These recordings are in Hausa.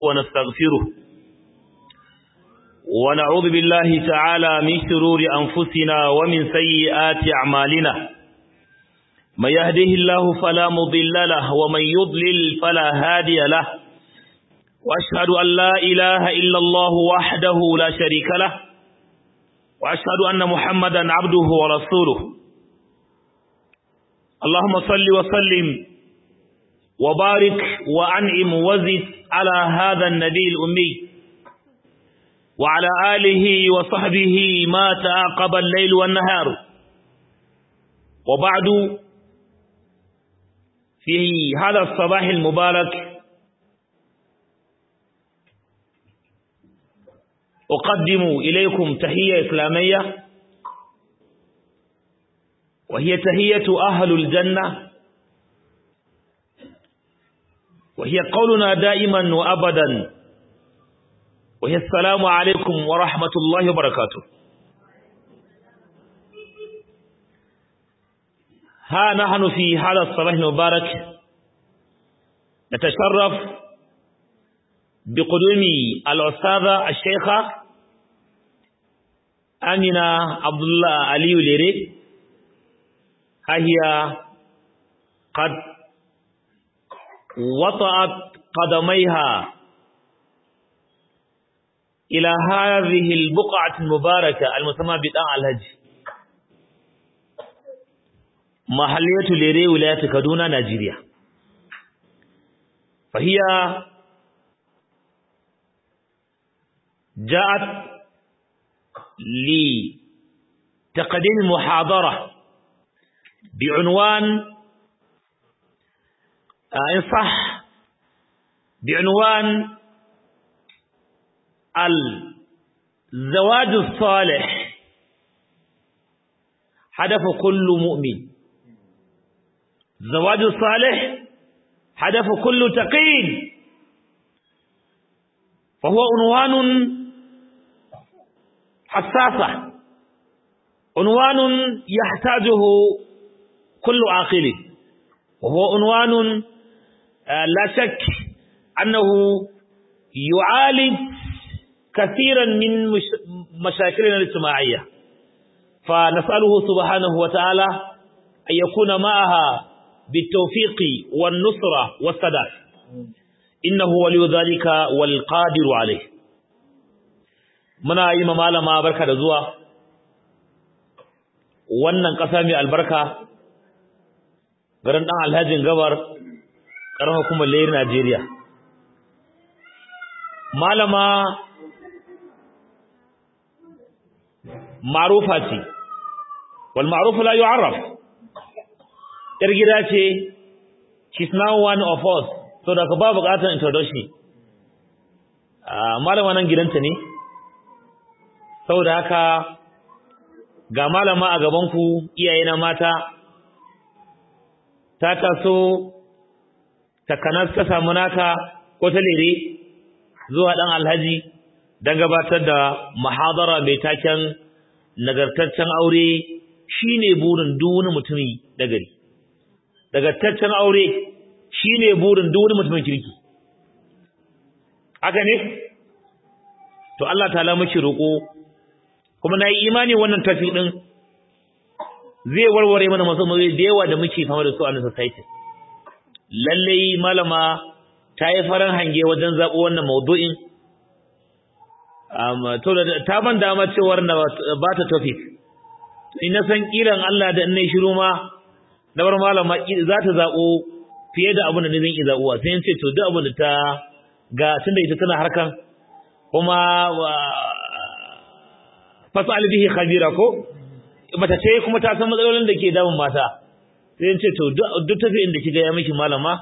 ونستغفره ونعوذ بالله تعالى من شرور أنفسنا ومن سيئات أعمالنا من يهده الله فلا مضل له ومن يضلل فلا هادي له وأشهد أن لا إله إلا الله وحده لا شريك له وأشهد أن محمدا عبده ورسوله اللهم صل وسلم وبارك وأنعم وزد على هذا النبي الأمي وعلى آله وصحبه ما تعاقب الليل والنهار وبعد في هذا الصباح المبارك أقدم إليكم تحية إسلامية وهي تحية أهل الجنة وهي قولنا دائما وأبدا وهي السلام عليكم ورحمة الله وبركاته. ها نحن في هذا الصباح المبارك نتشرف بقدوم الأستاذة الشيخة أمينة عبد الله علي ليري. هي قد وطأت قدميها إلى هذه البقعة المباركة المسمى بدار الحج محلية ليري ولاية كادونا نيجيريا. فهي جاءت لتقديم محاضرة بعنوان إن صح بعنوان الزواج الصالح هدف كل مؤمن. الزواج الصالح هدف كل تقي، فهو عنوان حساسة، عنوان يحتاجه كل عاقل، وهو عنوان لا شك أنه يعالج كثيرا من مشاكلنا الاجتماعية، فنسأله سبحانه وتعالى أن يكون معها بالتوفيق والنصرة والسداد، إنه ولي ذلك والقادر عليه. muna yi ma malama barka da zuwa wannan ƙasa mai albarka, garin ɗan Alhajin Gabar, ƙaramar hukumar Lere, Najeriya. Malama ma'rufa ce, wal ma'ruf la yu'arraf. Yar gida ce, she's now one of us, so da ka ba buƙatar introduction. Malama nan gidanta ne, saboda haka ga malama a gabanku iyayena mata, ta taso takanas ta samu naka ko ta Lere zuwa ɗan Alhaji don gabatar da muhadara mai taken nagartaccen aure shine burin duk wani mutumi nagari. Nagartaccen aure shine burin duk wani mutumin kirki. Haka ne? To Allah ta'ala muke roƙo, kuma na yi imani wannan tafi ɗin zai warware mana matsaloli da yawa da muke fama da su a society. Lallai malama ta yi faran hange wajen zaɓo wannan maudu'in. To da ta ban dama cewar na ba ta topic. In na san kiran Allah da in nayi shiru ma na bar malama za ta zaɓo fiye da abin da ni zan yi zaɓuwa. Sai in ce to duk abin da ta ga tunda ita tana harkan kuma fasal bihi khabira ko mata ce kuma ta san matsalolin da ke damun mata. Sai in ce to duk tafiyin da kiga ya miki malama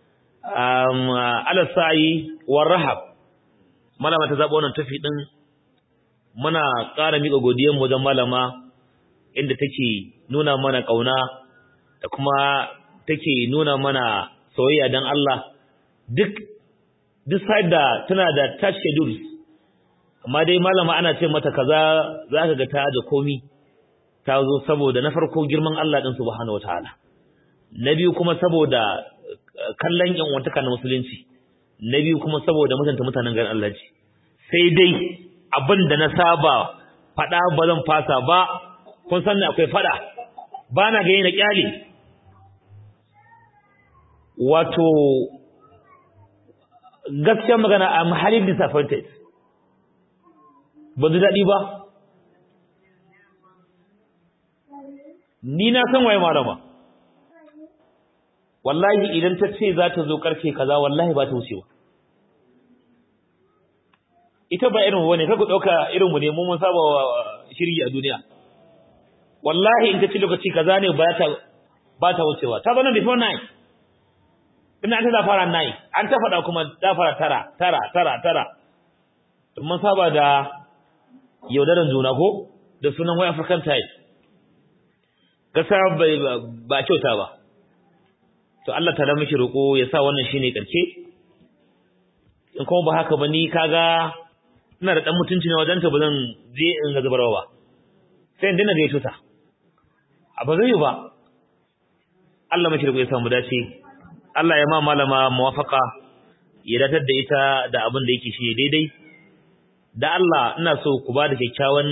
ala sa'i war rahab, malama ta zabo wannan tafi din. Muna ƙara miƙa godiyar mu wajen malama inda take nuna mana kauna da kuma take nuna mana soyayya dan Allah. Duk side da tana da touch schedules, amma dai malama ana ce mata kaza zaka ga ta da komi ta zo saboda na farko girman Allah din subhanahu wataala, na biyu kuma saboda kallon yan wantaka na musulunci. na biyu kuma saboda mutunta mutanen garin Allah ce sai dai abin da na saba faɗa ba zan fasa ba kun san akwai faɗa ba na gani na kyale wato gaskiya magana I'm highly disappointed ba ji daɗi ba ni na san waye malama wallahi idan ta ce za ta zo karfe kaza wallahi ba ta wucewa ita ba irin wani kaga dauka irin mu ne mun saba shiri a duniya wallahi in ta ce lokaci kaza ne ba ta wucewa ta zo nan before 9 ina ta da fara 9 an ta fada kuma da fara tara to mun saba da yaudaran juna ko da sunan wai African time gasa ba kyauta ba to Allah ta miki roko ya sa wannan shine karshe in kuma ba haka ba ni kaga ina da dan mutunci ne wajen ta bazan je in ga zubarwa ba sai in dina ga tuta a ba zai ba Allah miki roko ya sa mu dace Allah ya ma malama muwafaqa ya datar da ita da abin da yake shi daidai da Allah ina so ku ba da kyakkyawan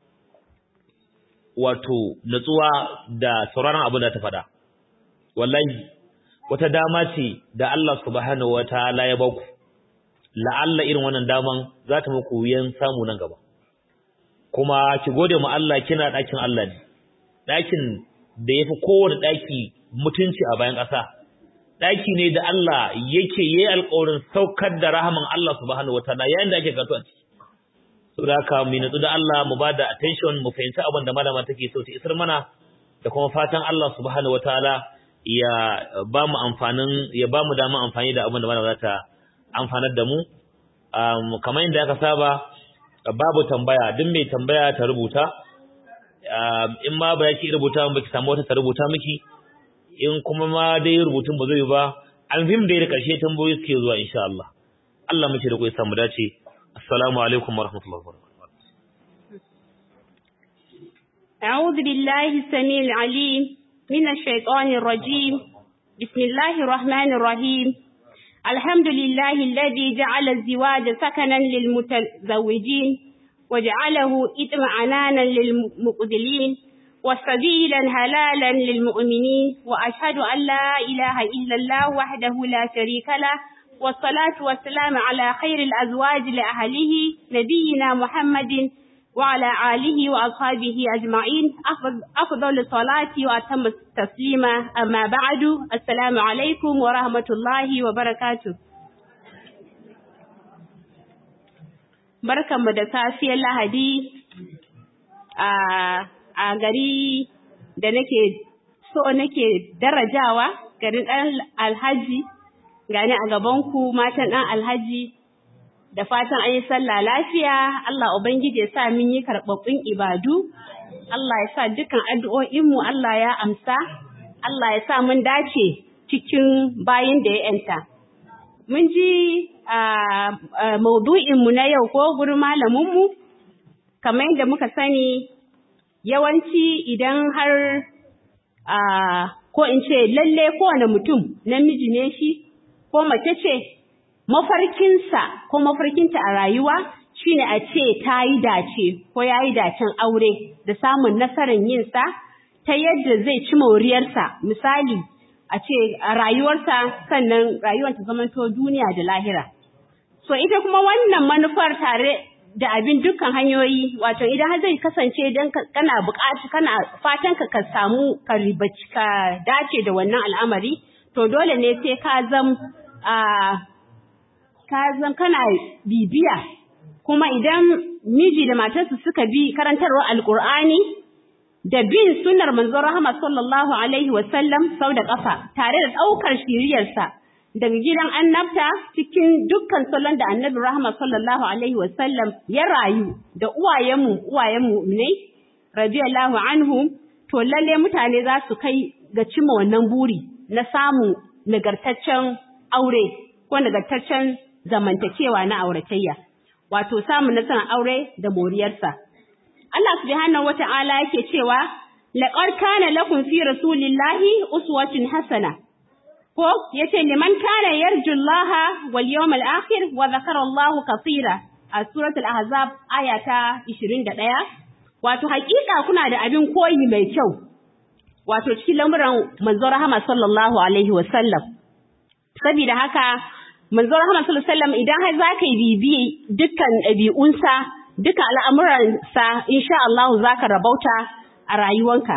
wato natsuwa da sauraron abin da ta faɗa wallahi wata dama ce da Allah subhanahu wataala ya baku la'alla irin wannan daman za ta muku yan samu nan gaba kuma ki gode mu Allah kina ɗakin Allah ne ɗakin da yafi kowane ɗaki mutunci a bayan ƙasa ɗaki ne da Allah yake yayi alƙawarin saukar da rahaman Allah subhanahu wataala yayin da ake karatu a ciki saboda haka mu natsu da Allah mu bada attention mu fahimci abin da malama take so ta isar mana da kuma fatan Allah subhanahu wataala ya ba mu dama amfani da abin da malama za ta amfanar da mu kamar yadda aka saba babu tambaya duk mai tambaya ta rubuta in ma ba yake rubuta ba ki samu wata ta rubuta miki in kuma ma dai rubutun ba zai ba alhim da karshe tambayoyi suke zuwa insha Allah Allah muke da ku ya samu dace assalamu alaikum warahmatullahi wabarakatuh a'udhu billahi samil alim minash shaitanir rajim bismillahir rahmanir rahim alhamdulillahi alladhi ja'ala az-ziwaja sakanan lil mutazawwijin waja'alahu itma'anan lil muqdilin وسبيلا هلالا للمؤمنين وأشهد أن لا إله إلا الله وحده لا شريك له والصلاة والسلام على خير الأزواج لأهله نبينا محمد وعلى آله وأصحابه أجمعين أفضل الصلاة وأتم التسليم أما بعد السلام عليكم ورحمة الله وبركاته بركة مدساسي اللهدي a gari da nake darajawa garin ɗan alhaji gani a gabanku matan ɗan alhaji da fatan an yi sallah lafiya Allah ubangiji ya sa mun yi karɓaɓɓun ibadu Allah ya sa dukkan addu'o'inmu Allah ya amsa Allah ya sa mun dace cikin bayin da ya yanta mun ji maudu'inmu na yau ko gurin malaminmu kamar yadda muka sani yawanci idan har ko in ce lalle kowane mutum namiji ne shi ko mace ce mafarkinsa ko mafarkinta a rayuwa shine a ce ta yi dace ko ya yi dacen aure da samun nasarar yinsa ta yadda zai ci moriyarsa misali a ce a rayuwarsa sannan rayuwar ta zamanto duniya da lahira so ita kuma wannan manufar tare da abin dukkan hanyoyi wato idan har zai kasance dan kana buƙaci kana fatan ka samu ka ribaci ka dace da wannan al'amari to dole ne sai ka zam kana bibiya kuma idan miji da matarsa suka bi karantarwar alqur'ani da bin sunnar manzon rahama sallallahu alaihi wasallam sau da kafa tare da daukar shiriyarsa daga gidan annabta cikin dukkan salon da annabi rahama sallallahu alaihi wasallam ya rayu da uwayenmu ne radiyallahu anhum to lalle mutane za su kai ga cimma wannan buri na samu nagartaccen aure ko nagartaccen zamantakewa na auratayya wato samun nasarar aure da moriyarsa Allah subhanahu wata'ala yake cewa laqad kana lakum fi rasulillahi uswatun hasana ko yace liman kana yarjullaha wal yawmal akhir wa dhakara Allahu kaseera a suratul ahzab aya ta 21 wato hakika kuna da abin koyi mai kyau wato cikin lamuran manzo rahama sallallahu alaihi wasallam saboda haka manzo rahama sallallahu alaihi wasallam idan har zaka yi bibiye dukkan ɗabi'unsa duka al'amuransa insha Allah zaka rabauta a rayuwanka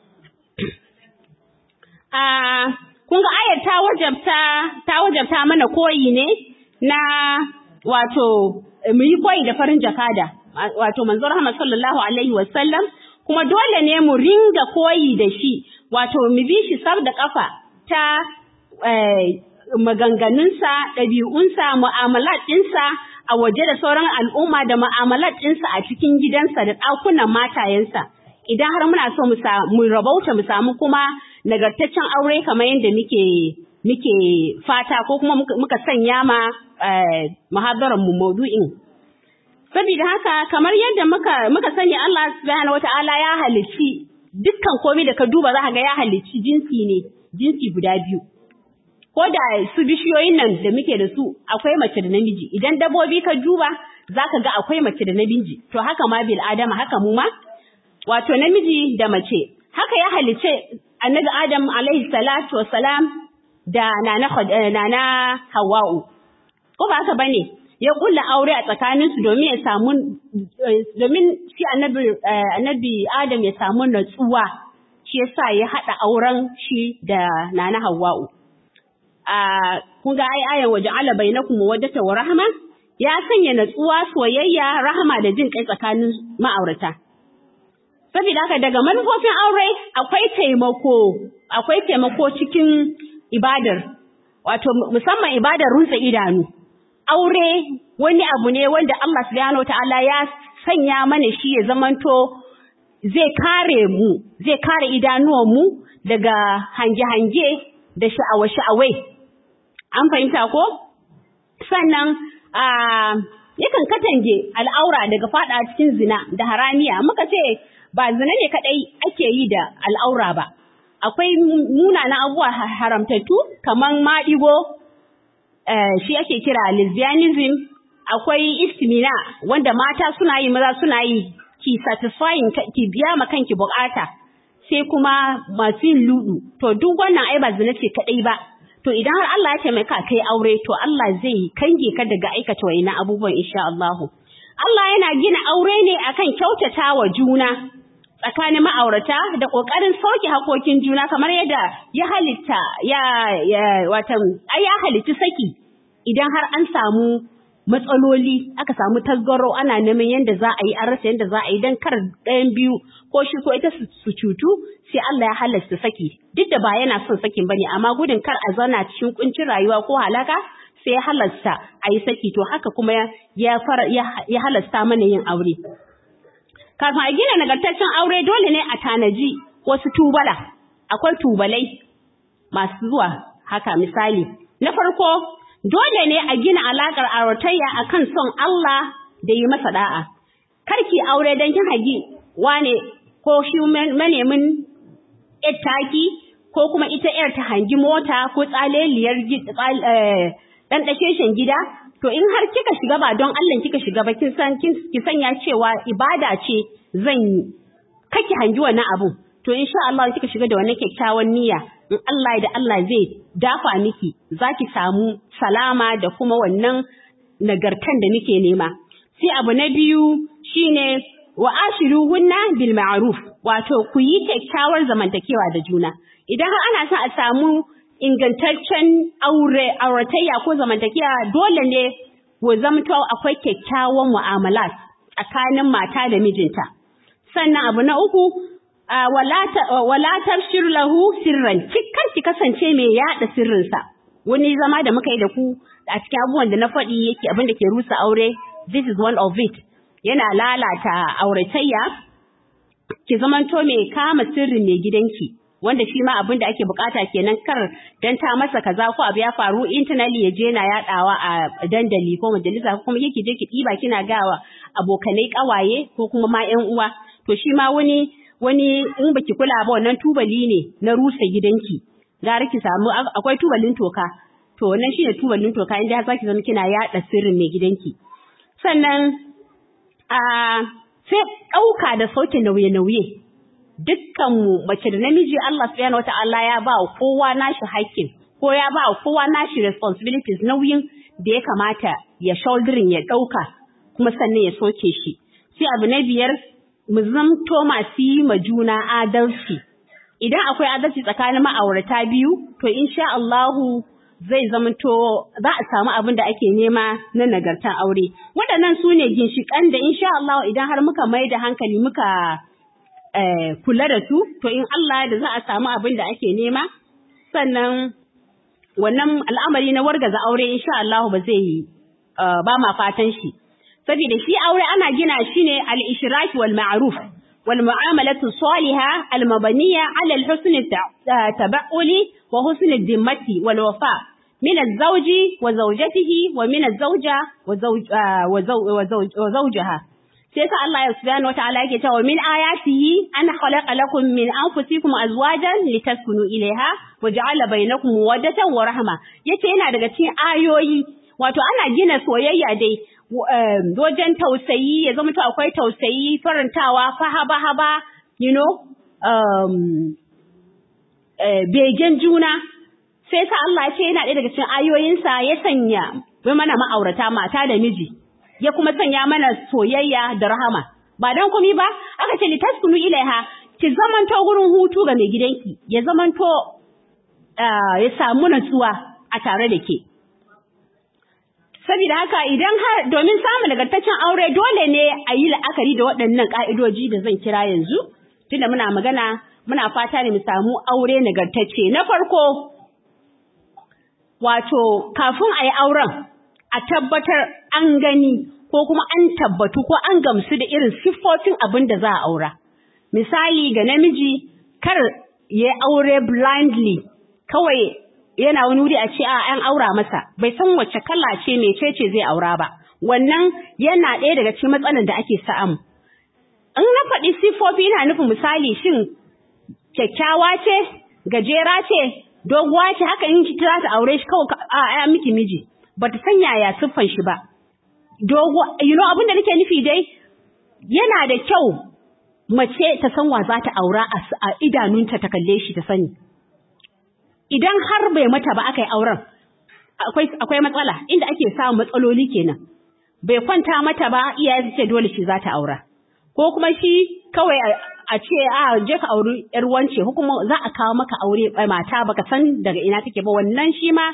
kun ga ayar ta wajabta mana koyi ne na wato mu yi koyi da farin jakada wato manzo rahama sallallahu alaihi wasallam kuma dole ne mu ringa koyi da shi wato mu bi shi sab da kafa ta maganganunsa ɗabi'unsa mu'amalat ɗinsa a waje da sauran al'umma da mu'amalat ɗinsa a cikin gidansa da ɗakunan matayensa idan har muna so mu rabauta mu samu kuma nagartaccen aure kamar yadda muke fata ko kuma muka sanya ma muhadaran mu maudu'in saboda haka kamar yadda muka sani Allah subhanahu wataala ya halicci dukkan komai da ka duba za ka ga ya halicci jinsi guda biyu ko da su bishiyoyin nan da muke da su akwai mace da namiji idan dabbobi ka duba za ka ga akwai mace da namiji to haka ma bil adama haka mu ma wato namiji da mace haka ya halicce annabi Adam alaihi salatu wassalam da nana Hawwa'u ko ba haka bane ya kulla aure a tsakaninsu domin shi annabi Adam ya samu natsuwa shi yasa ya hada auren shi da nana Hawwa'u kun ga ayan waja'ala bainakum mawaddata wa rahma ya sanya natsuwa soyayya rahama da jin kai tsakanin ma'aurata saboda haka daga manufofin aure akwai taimako cikin ibadar wato musamman ibadar runtsa idanu aure wani abu ne wanda Allah subhanahu wataala ya sanya mana shi ya zamanto zai kare idanuwanmu daga hange-hange da sha'awa-sha'awai an fahimta ko sannan yakan katange al'aura daga fada cikin zina da haramiya muka ce ba zina ne kadai ake yi da al'aura ba akwai munanan abubuwa haramtattu kaman maɗigo shi ake kira lesbianism akwai istimina wanda mata suna yi maza suna yi ki satisfying ki biya ma kanki bukata sai kuma masu yin ludu to duk wannan ai ba zina ce kadai ba to idan har Allah ya taimaka kai aure to Allah zai kange ka daga aikata wayannan abubuwan insha Allah Allah yana gina aure ne akan kyautatawa juna tsakanin ma'aurata da kokarin sauke hakokin juna kamar yadda ya halitta ya halitta saki idan har an samu matsaloli aka samu tasgaro ana neman yadda za a yi an rasa yadda za a yi don kar ɗayan biyu ko shi ko ita su cutu sai Allah ya halasta saki duk da ba yana son sakin bane amma gudun kar a zauna cikin kuncin rayuwa ko halaka sai ya halasta a yi saki to haka kuma ya halasta mana yin aure kafin a gina nagartaccen aure dole ne a tanaji wasu tubala akwai tubalai masu zuwa haka misali na farko dole ne a gina alakar auratayya akan son Allah da yi masa da'a karki aure dan kin hagi wane ko shi manemin taki ko kuma ita yar ta hangi mota ko tsaleliyar dan dakeshin gida to in har kika shiga ba don Allah kika shiga ba kin sanya cewa ibada ce zan yi kake hangi wannan abun to insha Allah kika shiga da wannan kyakkyawan niyya in Allah da Allah zai dafa miki zaki samu salama da kuma wannan nagartan da muke nema sai abu na biyu shine wa ashiruhunna bil ma'ruf wato ku yi kyakkyawar zamantakewa da juna idan har ana son a samu ingantaccen auratayya ko zamantakewa dole ne ku zamto akwai kyakkyawan mu'amala tsakanin mata da mijinta sannan abu na uku wala tafshir lahu sirran kar ki kasance mai yada sirrinsa wani zama da muka yi da ku a cikin abubuwan da na faɗi yake abin da ke rusa aure this is one of it yana lalata auratayya ki zamanto mai kama sirrin mai gidanki wanda shi ma abin da ake bukata kenan kar dan ta masa kaza ko abu ya faru internally ya je na yadawa a dandali ko majalisa ko kuma yake je ki diba kina gawa abokanai kawaye ko kuma ma ƴan uwa to shi ma wani in baki kula ba wannan tubali ne na rusa gidanki gara ki samu akwai tubalin toka to wannan shine tubalin toka inda har zaki zama kina yada sirrin mai gidanki. Sannan sai ɗauka da sauke nauye-nauye. Dukkanmu mace da namiji Allah subhanahu wata'ala ya ba kowa nashi haƙƙin ko ya ba kowa nashi responsibilities nauyin da ya kamata ya shouldering ya ɗauka kuma sannan ya soke shi. Sai abu na biyar mu zamto masu yi ma juna adalci. Idan akwai adalci tsakanin ma'aurata biyu to insha Allahu zai zamanto za a samu abin da ake nema na nagartar aure. Waɗannan su ne ginshiƙan da insha Allah idan har muka mai da hankali muka kula da su, to in Allah da za a samu abin da ake nema, sannan wannan al'amari na wargaza aure insha Allah ba zai ba ma fatan shi. Saboda shi aure ana gina shi ne al-ishraki wal ma'ruf wal mu'amalatu salihah al mabniya ala al-husn tabauli wa husn ad-dimmati wal wafa min az-zawji wa zawjatihi wa min az-zawja wa zawjaha. Sai sa Allah subhanahu wa ta'ala yake cewa min ayatihi an khalaqa lakum min anfusikum azwajan litaskunu ilayha wa ja'ala bainakum mawaddatan wa rahma. Yace yana daga cikin ayoyi, wato ana gina soyayya dai wajen tausayi, ya zama to akwai tausayi, farantawa, haba you know, begen juna. Sai sa Allah ya ce yana ɗaya daga cikin ayoyinsa ya sanya mana ma'aurata mata da miji, ya kuma sanya mana soyayya da rahama. Ba dan komai ba, aka ce litaskunu ilaiha, ki zamanto gurin hutu ga mai gidanki, ya zamanto ya samu natsuwa a tare da ke. Saboda haka idan har domin samun nagartaccen aure dole ne a yi la'akari da waɗannan ƙa'idoji da zan kira yanzu, tunda muna magana muna fata ne mu samu aure nagartacce. Na farko, wato kafin a yi auren a tabbatar an gani ko kuma an tabbatu ko an gamsu da irin siffofin abin da za a aura. Misali ga namiji, kar ya aure blindly, kawai yana wani wuri a ce an aura masa, bai san wacce kala ce mecece zai aura ba. Wannan yana ɗaya daga cikin matsalar da ake samu. In na faɗi siffofi ina nufin misali shin kyakkyawa ce, gajera ce, doguwa ce, haka in ki za ta aure shi kawai miki miji. Bata san yaya siffan shi ba. Abin da nake nufi dai yana da kyau mace ta san wa za ta aura a idanunta ta kalle shi ta sani. Idan har bai mata ba aka yi auren, akwai matsala, inda ake samun matsaloli kenan. Bai kwanta mata ba, iyaye su ce dole shi za ta aura. Ko kuma shi kawai a ce je ka auri yar wance, ko kuma za a kawo maka aure mata baka san daga ina take ba. Wannan shi ma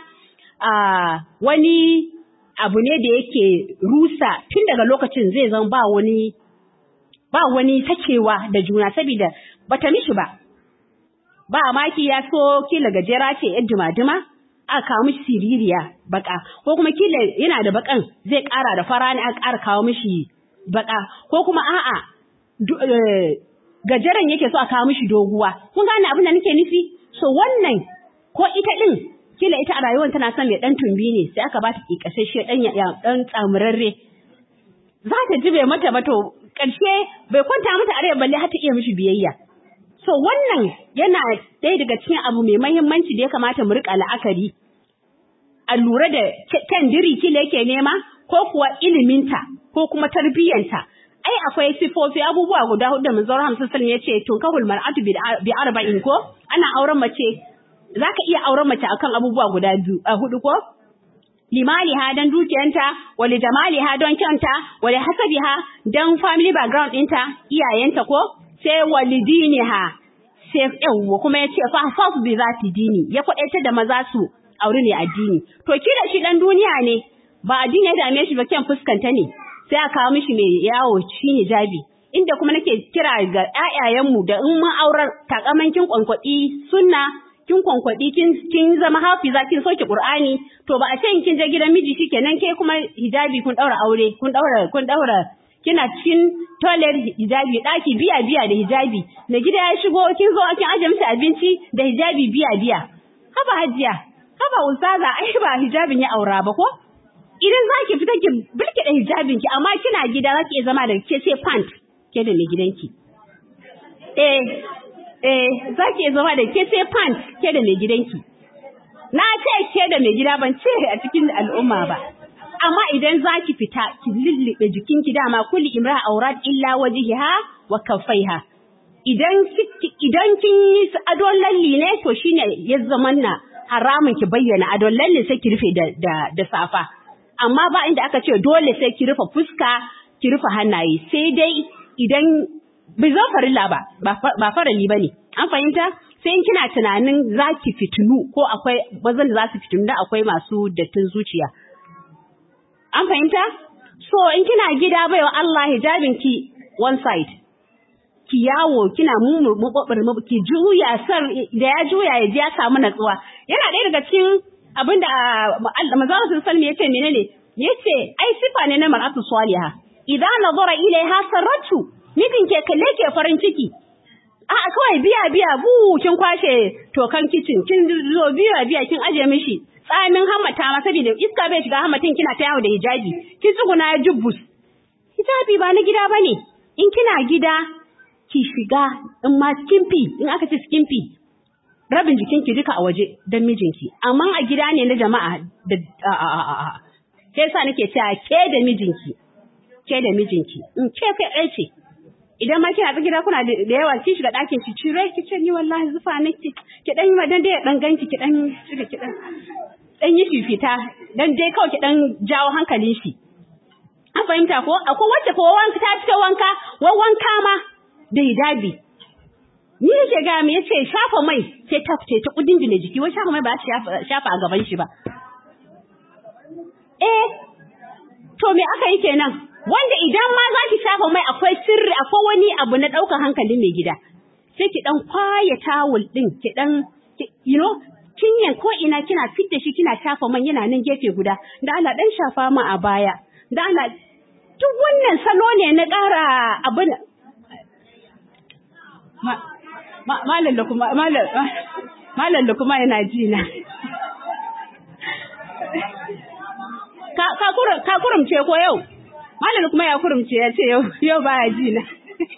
wani abu ne da yake rusa tun daga lokacin zai zama ba wani sakewa da juna, saboda bata mishi ba. Ba maki ya so kila gajera ce yar duma-duma, aka kawo mishi siririya baka, ko kuma kila yana da bakan zai ƙara da fara ne aka ƙara kawo mishi baka, ko kuma a'a gajeren yake so a kawo mishi doguwa. Kun gane abin da nake nufi? So wannan ko ita din kila ita a rayuwar tana son mai dan tumbi ne, sai aka ba ta kikashashe dan tsamurarre. Za ta ji bai mata ba, to ƙarshe bai kwanta mata a rai balle har ta iya mishi biyayya. So wannan yana ɗaya daga cikin abu mai mahimmanci da ya kamata mu riƙa la'akari. A lura da diri kila yake nema, ko kuwa iliminta, ko kuma tarbiyyanta. Ai akwai sifofi abubuwa guda hudu da Manzon Hamsin Sallam ya ce tunkahul mar'atu bi arba'in ko ana auren mace, zaka iya auren mace akan abubuwa guda hudu ko? Limaliha don dukiyanta, wali jamaliha don kyanta, wali hasabiha don family background ɗinta, iyayenta ko? Sai walidiniha, sai yawwa kuma ya ce fa bi zati dini, ya kwaɗaita da maza su aure ne addini. To kila shi dan duniya ne, ba addini ya dame shi ba, kyan fuskanta ne, sai aka kawo mishi mai yawo shi hijabi. Inda kuma nake kira ga ƴaƴayenmu da in mun aurar takaman kin kwankwaɗi sunna, kin kwankwaɗi kin zama hafiza, kin soke Qur'ani, to ba a ce kin je gidan miji shikenan ke kuma hijabi kun daura aure, kun daura kina cikin toilet hijabi, daki biya da hijabi, na gida ya shigo kin zo kin aje miki abinci da hijabi biya. Haba hajiya, haba ustaza, ai ba hijabin ya aura ba ko? Idan zaki fita ki bilkida hijabin ki, amma kina gida zaki iya zama da ke sai pant ke da mai gidanki. za ki zama da ke sai pant ke da mai gidanki. Na ce ke da mai gida ban ce a cikin al'umma ba. Amma idan za ki fita ki lullube jikinki dama kulli imra aurat illa wajhiha wa kaffaiha. Idan kin yi adon lalli ne to shine ya zaman na haramun ki bayyana adon lalli sai ki rufe da safa. Amma ba inda aka ce dole sai ki rufe fuska ki rufe hannaye sai dai idan bai zo farilla ba farali bane. An fahimta? Sai in kina tunanin za ki fitinu ko akwai bazan da za su fitinu da akwai masu dattin zuciya. An fahimta? So in kina gida baiwa Allah hijabin ki one side. Ki yawo kina ki juya sar da ya juya ya ji ya samu natsuwa. Yana ɗaya daga cikin abinda manzon sallallahu alaihi yace menene? Yace ai sifa ne na mar'atu salihah. Idan nazara ilaiha sarratu mijin ke kalle ke farin ciki. A'a kawai biya kin kwashe tokan kitchen kin zo biya kin aje mishi tsamin hammata ma saboda iska bai shiga hammatin kina ta yawo da hijabi kin tsuguna ya jubbus hijabi ba na gida bane in kina gida ki shiga in ma skimpy in aka ce skimpy rabin jikinki duka a waje dan mijinki amma a gida ne na jama'a da sai sa nake cewa ke da mijinki in ke kai ce idan ma kina gida kuna da yawa ki shiga ɗakin ki cire ki ce ni wallahi zufa nake ki dan yi madan dai dan ganki ki dan shiga ki dan yi fifita dan dai kawai ki dan jawo hankalin shi an fahimta ko akwai wacce ko wanka ta fita wanka ma da hijabi ni yake ga me yace shafa mai sai ta fice ta kudin jine jiki wai shafa mai ba ta shafa a gaban shi ba to me aka yi kenan wanda idan ma za ki shafa mai akwai sirri akwai wani abu na ɗaukar hankalin mai gida sai ki dan kwaya tawul din ki dan kinyan ko ina kina fitta shi kina shafa man yana nan gefe guda da Allah dan shafa ma a baya da Allah duk wannan salo ne na ƙara abin malam da kuma yana ji na ka kurumce ko yau malam kuma ya kurumce ya ce yau baya ji na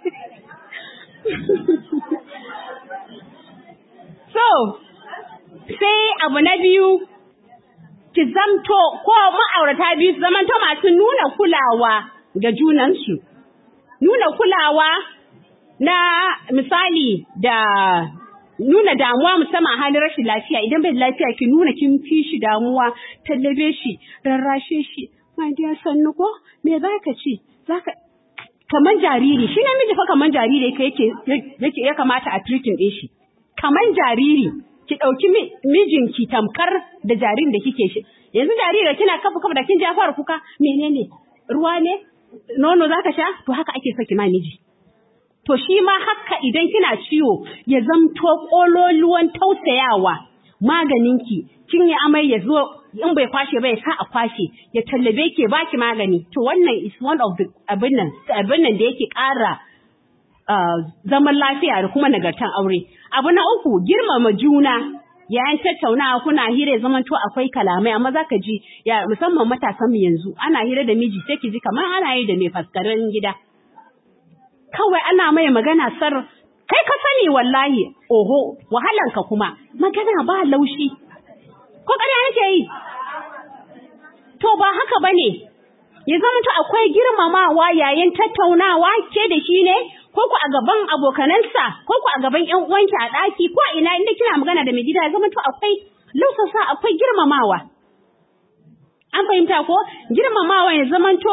so sai abu na biyu ki zamto ko ma'aurata biyu su zamanto masu nuna kulawa ga junansu nuna kulawa na misali da nuna damuwa musamman halin rashin lafiya idan bai lafiya ki nuna kin fi shi damuwa tallabe shi rarrashe shi my dear sannu ko me zaka ci zaka kaman jariri shi namiji fa kaman jariri yake ya kamata a treating din shi kaman jariri ki dauki mijinki tamkar da jaririn da kike shi yanzu jariri kina kafa da kin ja fara kuka menene ruwa ne nono zaka sha to haka ake saki ma miji to shi ma haka idan kina ciwo ya zamto kololuwan tausayawa maganinki kin yi amai ya zo in bai kwashe ba ya sa a kwashe ya tallabe ke baki magani to wannan is one of the abin nan da yake ƙara zaman lafiya da kuma nagartan aure abu na uku girmama juna yayin tattaunawa kuna hira zaman to akwai kalamai amma zaka ji ya musamman matasan mu yanzu ana hira da miji sai ki ji kamar ana yi da mai faskarin gida kawai ana mai magana sar kai ka sani wallahi oho wahalanka kuma magana ba laushi ko ƙarya nake yi to ba haka bane ya zama to akwai girmamawa yayin tattaunawa ke da shi ne ko ku a gaban abokanansa ko ku a gaban ƴan uwanki a ɗaki ko ina inda kina magana da mai gida ya zama to akwai lausasa akwai girmamawa an fahimta ko girmamawa ya zama to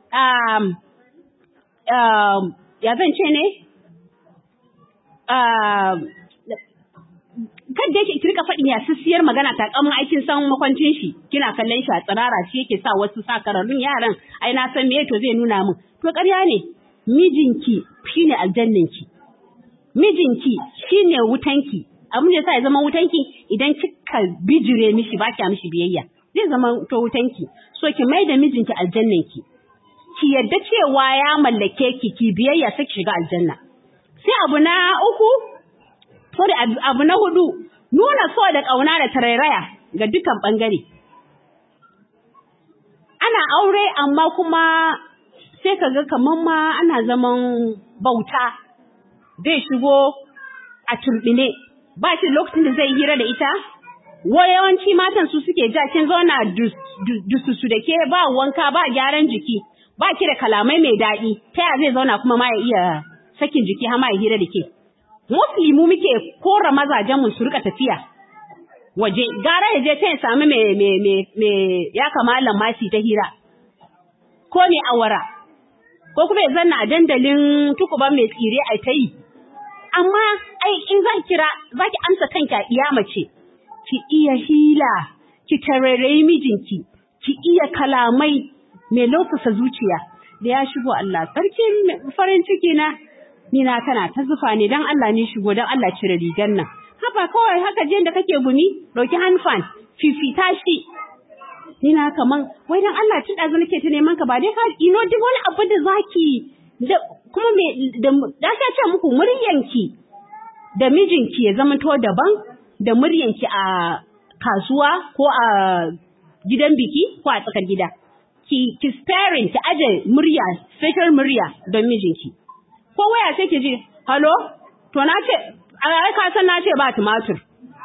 ya zan ce ne kada yake ki rika faɗin ya sissiyar magana ta kamun aikin san makwancin shi kina kallon shi a tsirara shi yake sa wasu sakararrun yaran ai na san me to zai nuna min to ƙarya ne mijinki shine aljannanki mijinki shine wutanki abin da yasa ya zama wutanki idan kika bijire mishi ba kya mishi biyayya zai zama to wutanki so ki mai da mijinki aljannanki ki yadda cewa ya mallake ki biyayya sai ki shiga aljanna sai abu na uku abu na hudu nuna so da kauna da tarairaya ga dukan bangare ana aure amma kuma sai kaga kaman ma ana zaman bauta zai shigo a a turbine ba shi lokacin da zai hira da ita yawanci matan su suke ja kin zauna dususu da ke ba wanka ba gyaran jiki ba ki da kalamai mai daɗi ta ya zai zauna kuma ma ya iya sakin jiki har ma ya hira da ke muslimu muke kora mazajen mu su rika tafiya waje gara ya je ta ya samu me ya kamalan masi ta hira ko ne awara ko kuma ya zanna a dandalin tukuban mai tsire a ta yi amma ai in zaki amsa kanki a iya mace ki iya hila ki tarare mijinki ki iya kalamai mai lausasa zuciya da ya shigo Allah sarki farin ciki na ni na kana ta zufa ne dan Allah ne shigo dan Allah cire rigar nan haba kawai haka je da kake gumi dauki handfan fifita shi ni na kaman wai dan Allah tun da nake ta neman ka ba dai ka duk wani abu da zaki da kuma me da ka ce muku muryanki da mijinki ya zama to daban da muryanki a kasuwa ko a gidan biki ko a tsakar gida ki sparing ki aje murya special murya don mijinki ko waya sai ki ji hello to na ce ai ka san na ce ba tumatur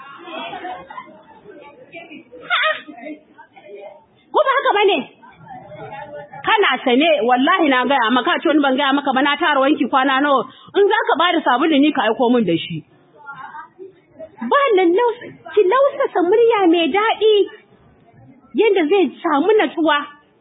ko ba haka bane kana sane wallahi na gaya maka ce wani ban gaya maka ba na tara wanki kwana nawa in zaka ba da sabulu ni ka aiko min da shi ba ki lausasa murya mai daɗi yadda zai samu natsuwa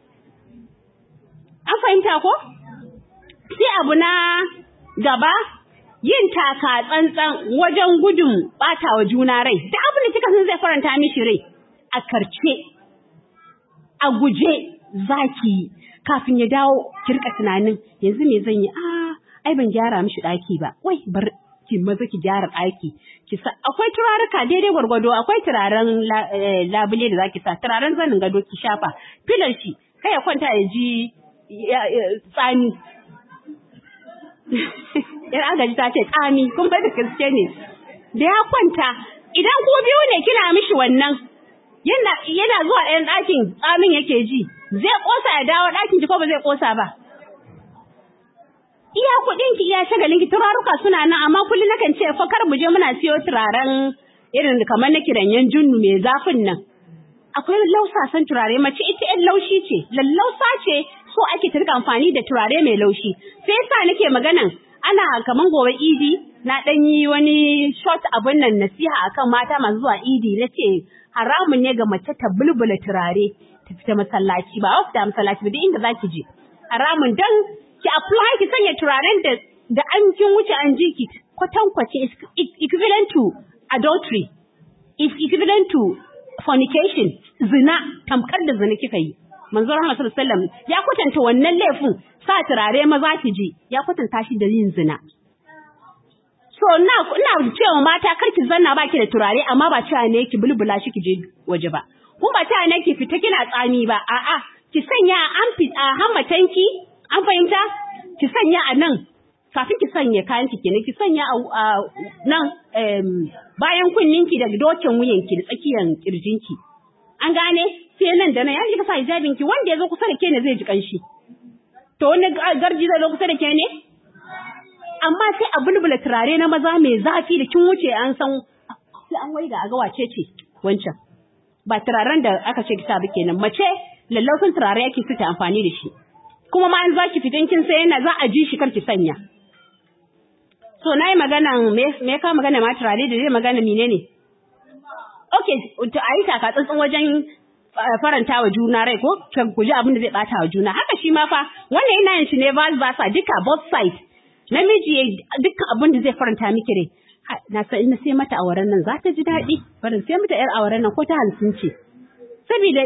an fahimta ko sai abu na gaba yin taka tsantsan wajen gudun ɓatawa juna rai da abin da kika san zai faranta mishi rai a karce a guje zaki kafin ya dawo ki rika tunanin yanzu me zan yi ai ban gyara mishi daki ba wai bar ki maza ki gyara daki ki sa akwai turaruka daidai gwargwado akwai turaren labule da zaki sa turaren zanin gado ki shafa filan shi kai ya kwanta ya ji tsani yar agaji ta ce tsami kun bai da gaske ne da ya kwanta idan ku biyu ne kina mishi wannan yana zuwa ɗayan ɗakin tsamin yake ji zai ƙosa ya dawo ɗakin ki ko ba zai ƙosa ba iya kuɗin ki iya shagalin ki turaruka suna nan amma kullum nakan ce fa kar mu je muna siyo turaren irin kamar na kiranyen junnu mai zafin nan akwai lausasan turare mace ita ɗan laushi ce lallausa ce so ake ta rika amfani da turare mai laushi sai yasa nake maganan ana kaman gobe idi na ɗan yi wani short abun nan nasiha akan mata masu zuwa idi nace haramun ne ga mace ta bulbula turare ta fita masallaci ba wasu da masallaci ba duk inda zaki je haramun dan ki apply ki sanya turaren da an kin wuce an ji ki kwatankwace equivalent to adultery is equivalent to fornication zina tamkar da zina kika yi manzo Muhammad sallallahu alaihi wasallam ya kwatanta wannan laifin sa turare maza ki ji ya kwatanta shi da yin zina so ina cewa mata kar ki zanna baki da turare amma ba cewa ne ki bulbula shi ki je waje ba kuma ba cewa ne ki fita kina tsami ba a'a ki sanya a hammatanki an fahimta ki sanya a nan kafin ki sanya kayan ki kenan ki sanya a nan bayan kunninki da dokin wuyanki da tsakiyar kirjinki an gane sai nan da nan ya kika sa hijabin ki wanda yazo kusa da ke ne zai ji kanshi to wani garji zai zo kusa da ke ne amma sai a bulbula turare na maza mai zafi da kin wuce an san sai an waiga a ga wace ce wancan ba turaren da aka ce kisa ba kenan mace lallausun turare yake fita amfani da shi kuma ma an zaki fitan kin sai yana za a ji shi kar ki sanya so nayi magana me ka magana ma turare da zai magana menene okay to ayi taka tsantsan wajen faranta wa juna rai ko ku ji abin da zai bata wa juna haka shi ma fa wannan yana yin shi ne vice versa duka both sides namiji dukkan abin da zai faranta miki rai na sai mata auren nan za ta ji daɗi barin sai mata yar auren nan ko ta 50 ce saboda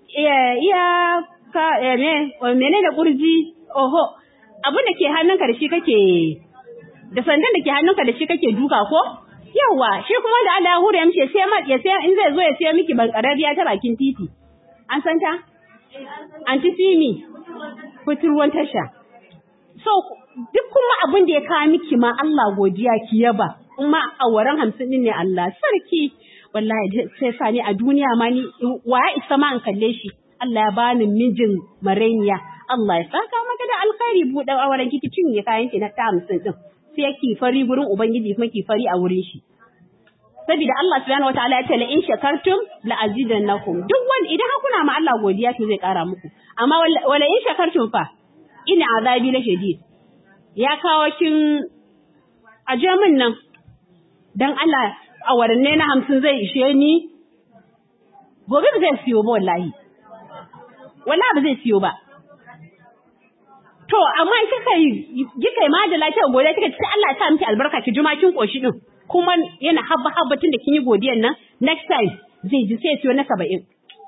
menene kurji oho abin da ke hannunka da shi kake da sandan da ke hannunka da shi kake duka ko yawa shi kuma da Allah ya hure ya mishi sai in zai zo ya sai miki bankarariya ta bakin titi an san ta antisimi fiturwan tasha so duk kuma abin da ya kawo miki ma Allah godiya ki yaba kuma awaran 50 din ne Allah sarki wallahi sai sa ni a duniya ma ni waya isa ma an kalle shi Allah ya bani mijin marainiya Allah ya saka maka da alkhairi buɗe awaran kiki cinye kayan ki na ta 50 din sai ki fari gurin ubangiji kuma ki fari a wurin shi. Saboda Allah subhanahu wataala ya ce la in shakartum la azidannakum. Duk wanda idan kuna ma Allah godiya to zai kara muku. Amma wala in shakartum fa ina azabi la shadid. Ya kawo kin aje min nan dan Allah a waranne na 50 zai ishe ni. Gobe ba zai siyo ba wallahi. Wallahi ba zai siyo ba. To amma kika yi ma da lafiya godiya kika ce Allah ya sa miki albarka ki juma kin koshi din. Kuma yana habba tun da kin yi godiyan nan next time zai ji sai siyo na 70.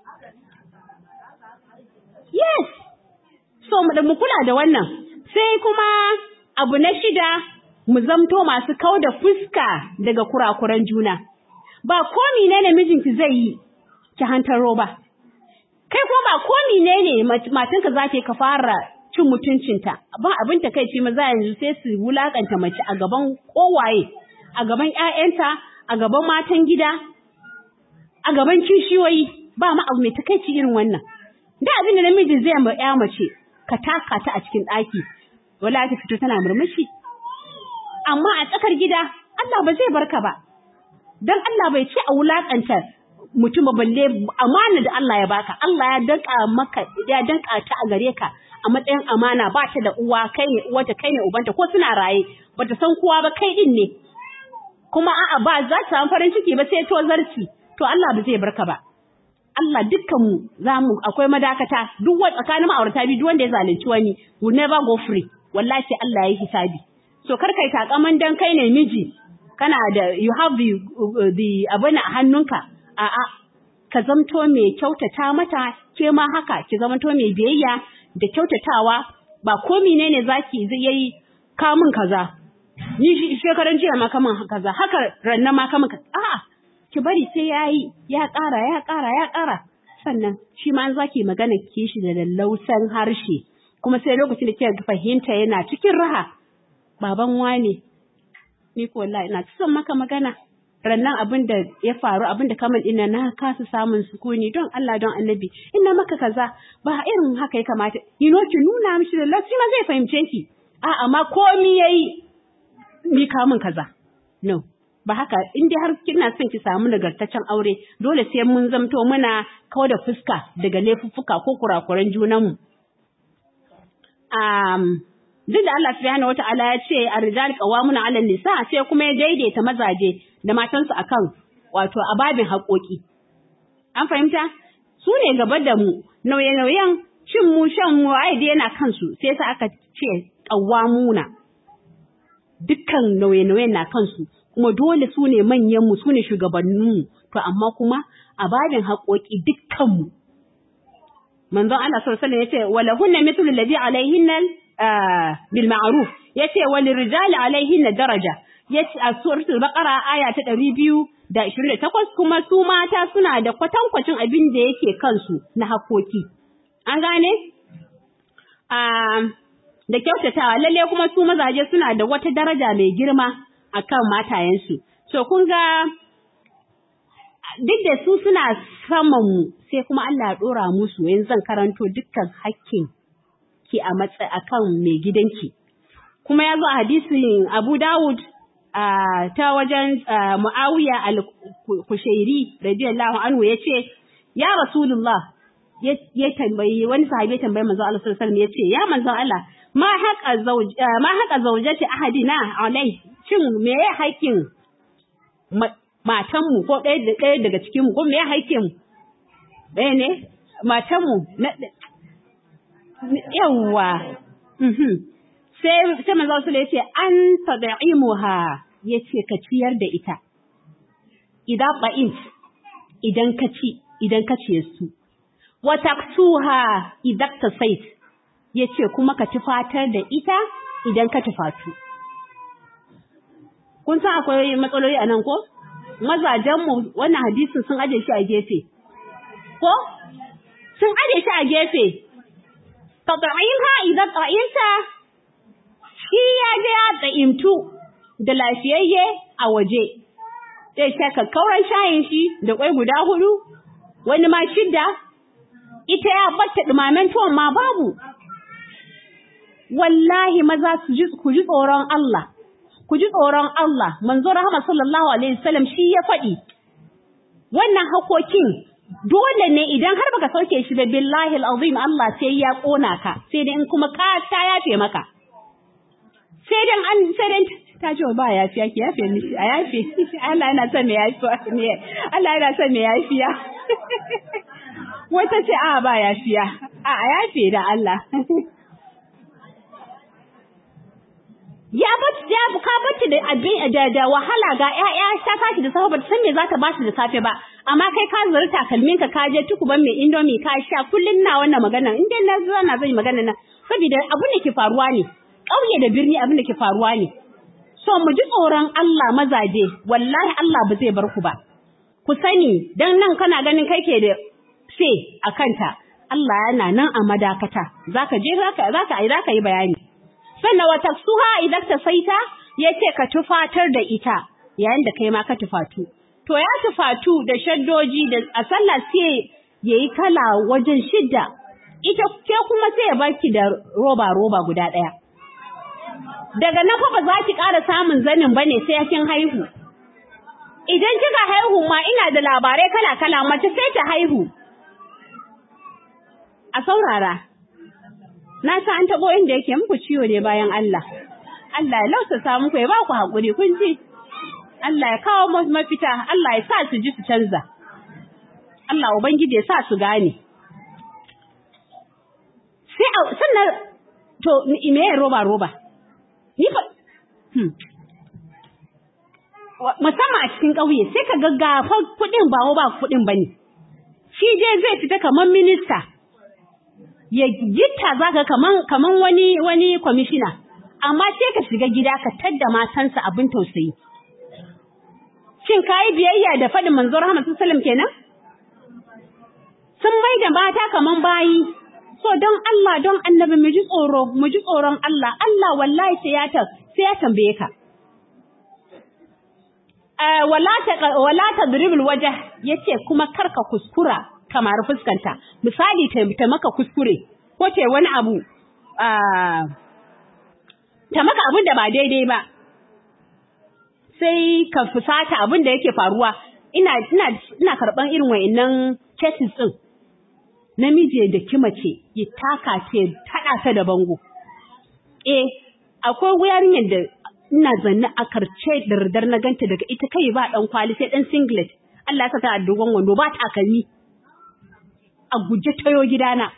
Yes. So mu kula da wannan. Sai kuma abu na 6 mu zamto masu kauda fuska daga kurakuran juna. Ba komi ne mijinki zai yi ki hantaro ba. Kai kuma ba komi ne matanka za ta ka fara cin mutuncinta. Ba abin ta kai ce maza yanzu sai su wulakanta mace a gaban kowaye. A gaban ƴaƴanta, a gaban matan gida, a gaban kishiyoyi, ba ma abu mai takeici irin wannan. Da abin da namiji zai ma ƴa mace, ka taka ta a cikin ɗaki, wallahi ta fito tana murmushi. Amma a tsakar gida, Allah ba zai barka ba. Dan Allah bai ce a wulakanta mutum balle amana da Allah ya baka. Allah ya danka ta a gare ka a matsayin amana, ba ta da uwa, kai ne uwata, kai ne ubanta, ko suna raye, bata san kowa ba, kai din ne. Kuma a'a ba za ta samu farin ciki ba sai to zarci, to Allah ba zai barka ba. Allah dukkanmu akwai madakata, duk wani tsakanin ma'aurata biyu duk wanda ya zalunci wani will never go free. Wallahi sai Allah ya yi hisabi. So kar kai takaman dan kai ne miji, kana da you have the abuna a hannunka. A'a ka zamto mai kyautata mata, ke ma haka ki zamto mai biyayya da kyautatawa. Ba komi ne zaki zai yi kamun kaza. Ni shekaran jiya ma kaman kaza, haka ranna ma kaman kaza. A'a, ki bari sai yayi, ya ƙara. Sannan shi ma zaki magana ki shi da lallausan harshe. Kuma sai lokacin da kika fahimta yana cikin raha. Baban wane? Ni ko wallahi ina son maka magana. Rannan abin da ya faru, abin da kaman ina na kasa samun sukuni, don Allah don Annabi. Ina maka kaza, ba irin haka ya kamata. Ki nuna mishi da lafiya ma zai fahimce ki. A'a ma komi yayi ni kamun kaza. No, ba haka. In dai har kina son ki samu nagartaccen aure, dole sai mun zamto muna kawo da fuska daga laifuffuka ko kurakuran junanmu. Duk da Allah subhanahu wata'ala ya ce ar-rijal qawwamuna 'ala an-nisa, sai kuma ya daidaita mazaje da matansu akan wato ababin haƙoƙi. An fahimta? Su ne gaba da mu, nauye-nauyen cin mu shan mu ai dai yana kansu, sai sa aka ce qawwamuna. Dukkan nauye-nauyen na kansu, kuma dole su ne manyanmu, su ne shugabanninmu, to amma kuma a babin haƙoƙi dukkanmu. Manzon Allah sallallahu alaihi wasallam yace wala hunna mithlu alladhi alaihinna bil ma'ruf, yace wal rijali alaihinna daraja, yace a suratul baqara aya ta 228, kuma su mata suna da kwatankwacin abin da yake kansu na haƙoƙi. An gane? Da kyautatawa, lalle kuma su mazaje suna da wata daraja mai girma akan matayensu. So kun ga duk da su suna saman mu, sai kuma Allah ya dora musu. Yanzu zan karanto dukkan hakkin ki a matsayi akan mai gidanki. Kuma ya zo a hadisin Abu Dawud ta wajen Muawiya al-Kushairi radiyallahu anhu yace ya Rasulullah, ya tambayi wani sahabi, ya tambayi manzo Allah sallallahu alaihi wasallam, yace ya manzo Allah, ma haƙa zaujati ahadina alai, shin me ya haƙin matanmu ko ɗaya daga cikinmu, ko me ya haƙin ɗaya ne matanmu na yawwa. Sai manzo Allah yace an tad'imuha, yace ka ciyar da ita. Idan ka ciye su, wa taksuha idan tasait, yace kuma ka tufatar da ita idan ka tufatu. Kun san akwai matsaloli anan ko? Mazajenmu wannan hadisin sun aje shi a gefe. Ko? Sun aje shi a gefe. Tad'imha idan ta'imta, shi ya je ya ta'imtu da lafiyayye a waje. Zai shaka kauran shayin shi da kwai guda 4, wani ma 6, ita ya batta dumamen tuwon ma babu. Wallahi maza ku ji tsoron Allah, ku ji tsoron Allah, manzo rahama sallallahu alaihi wasallam shi ya faɗi. Wannan hakokin dole ne idan har baka sauke shi ba billahi alazim Allah sai ya kona ka, sai dai in kuma ka ta yafe maka. Sai dan ta ce ba yafiya ki yafe ni a yafe. Allah yana son me yafiya ne. Allah yana son me yafiya. Wata ce a ba yafiya. A yafe da Allah. Ya ka bacci da abin da wahala ga ƴaƴa ta tashi da safe ba ta san me za ta ba su da safe ba, amma kai ka zuri takalmin ka je tukuban mai indomie ka sha. Kullun na wannan magana in dai na zo na zai magana nan saboda abin da ke faruwa ne, ƙauye da birni abin da ke faruwa ne. So mu ji tsoron Allah mazaje, wallahi Allah ba zai bar ku ba. Ku sani dan nan kana ganin kai ke da sai a kanta, Allah yana nan a madakata, zaka je zaka yi bayani. Sannan wata suha idan ta saita yace ka tufatar da ita yayin da kai ma ka tufatu. To ya tufatu da shaddoji da a sallah sai yayi kala wajen 6. Ita ke kuma sai ya baki da roba guda ɗaya. Daga nan fa ba za ki ƙara samun zanin bane sai kin haihu. Idan kika haihu ma ina da labarai kala mace sai ta haihu. A saurara. Na sa an tabo inda yake muku ciwo ne bayan Allah. Allah ya lausasa muku ya ba ku hakuri kun ji. Allah ya kawo mafita, Allah ya sa su ji su canza. Allah ubangiji ya sa su gane. Sai sannan to me roba. Ni fa musamman a cikin ƙauye sai ka gaggafa kuɗin ba kuɗin bane. Shi je zai fita kaman minista. Ya gitta zaka kaman wani kwamishina, amma sai ka shiga gida ka tadda matansa abin tausayi. Shin kai biyayya da faɗin manzo Muhammad sallallahu alaihi wasallam kenan? Sun mai da mata kaman bayi. So don Allah don Annabi mu ji tsoron Allah. Allah wallahi sai ya tambaye ka. Wala tadribul wajh yace kuma karka kuskura kamar fuskanta. Misali ta maka kuskure ko ce wani abu ta maka abin da ba daidai ba. Sai ka fusata abin da yake faruwa. Ina karban irin wayannan cases din. Namiji da kimace ya taka ce tada ta da bango. Akwai yarinyar da ina zanne a karce dardar na ganta daga ita kai ba dan kwali sai dan singlet. Allah ya saka a dogon wando ba takalmi. A guje tayo gidana.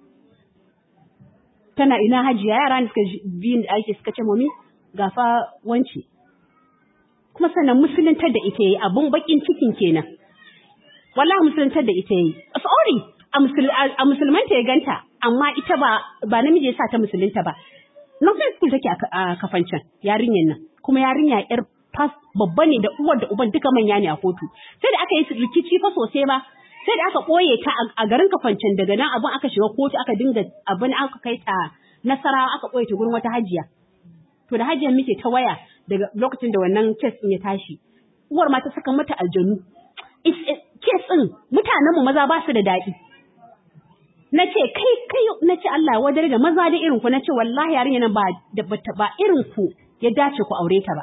Tana ina hajiya yara ne suka biyin da ake suka ce mami gafa wanci. Kuma sannan musuluntar da ita yayi abun bakin cikin kenan. Wallahi musuluntar da ita yayi. Sorry, a musulmanta ya ganta amma ita ba namiji ya sa ta musulunta ba. Nursery school take a Kafancan yarinyar nan. Kuma yarinya yar babba ne da uwar da uban duka manya ne a kotu. Sai da aka yi rikici fa sosai ba. Sai da aka ɓoye ta a garin Kafancan daga nan abin aka shiga kotu aka dinga abin aka kai ta Nasarawa aka ɓoye ta gurin wata hajiya. To da hajiyar muke ta waya daga lokacin da wannan case ɗin ya tashi. Uwar ma ta saka mata aljanu. Case ɗin mutanenmu maza ba su da daɗi. Na ce kai Allah wadar da maza da irin ku na ce wallahi yarinya nan ba irin ku ya dace ku aure ta ba.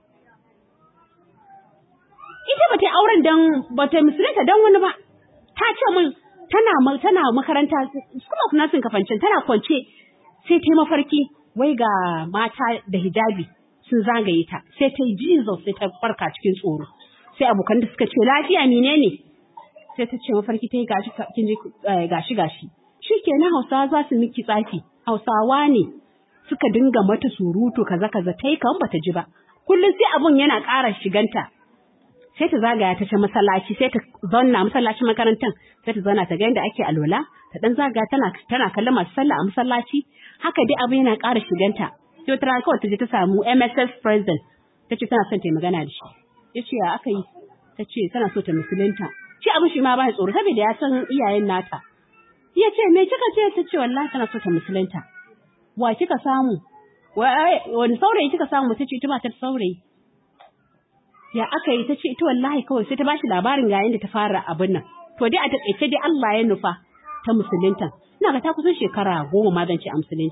Ita ba ta auren ba ta musulunta dan wani ba. Ta ce min tana makaranta School of Nursing Kafancin tana kwance sai ta yi mafarki wai ga mata da hijabi sun zagaye ta sai ta yi Jesus sai ta farka cikin tsoro sai abokan da suka ce lafiya menene sai ta ce mafarki ta yi gashi shikenan Hausawa za su miki tsafi Hausawa ne suka dinga mata surutu kaza ta yi kan bata ji ba kullum sai abun yana ƙara shiganta sai ta zagaya ta ce masallaci sai ta zauna masallacin makarantar sai ta zauna ta ga yadda ake alwala ta dan zagaya tana kallon masu sallah a masallaci haka dai abin yana ƙara shiganta sai wata rana kawai ta je ta samu MSS president ta ce tana son ta yi magana da shi ya ce ya aka yi ta ce tana so ta musulunta shi abin shi ma ba tsoro saboda ya san iyayen nata ya ce me kika ce ta ce wallahi tana so ta musulunta wa kika samu wani saurayi kika samu ta ce ita ba ta saurayi ya aka yi ta ce ita wallahi kawai sai ta bashi labarin ga yanda ta fara abin nan to dai a taƙaice dai Allah ya nufa ta musulunta ina ga ta kusan shekara 10 ma zan ce a musulunci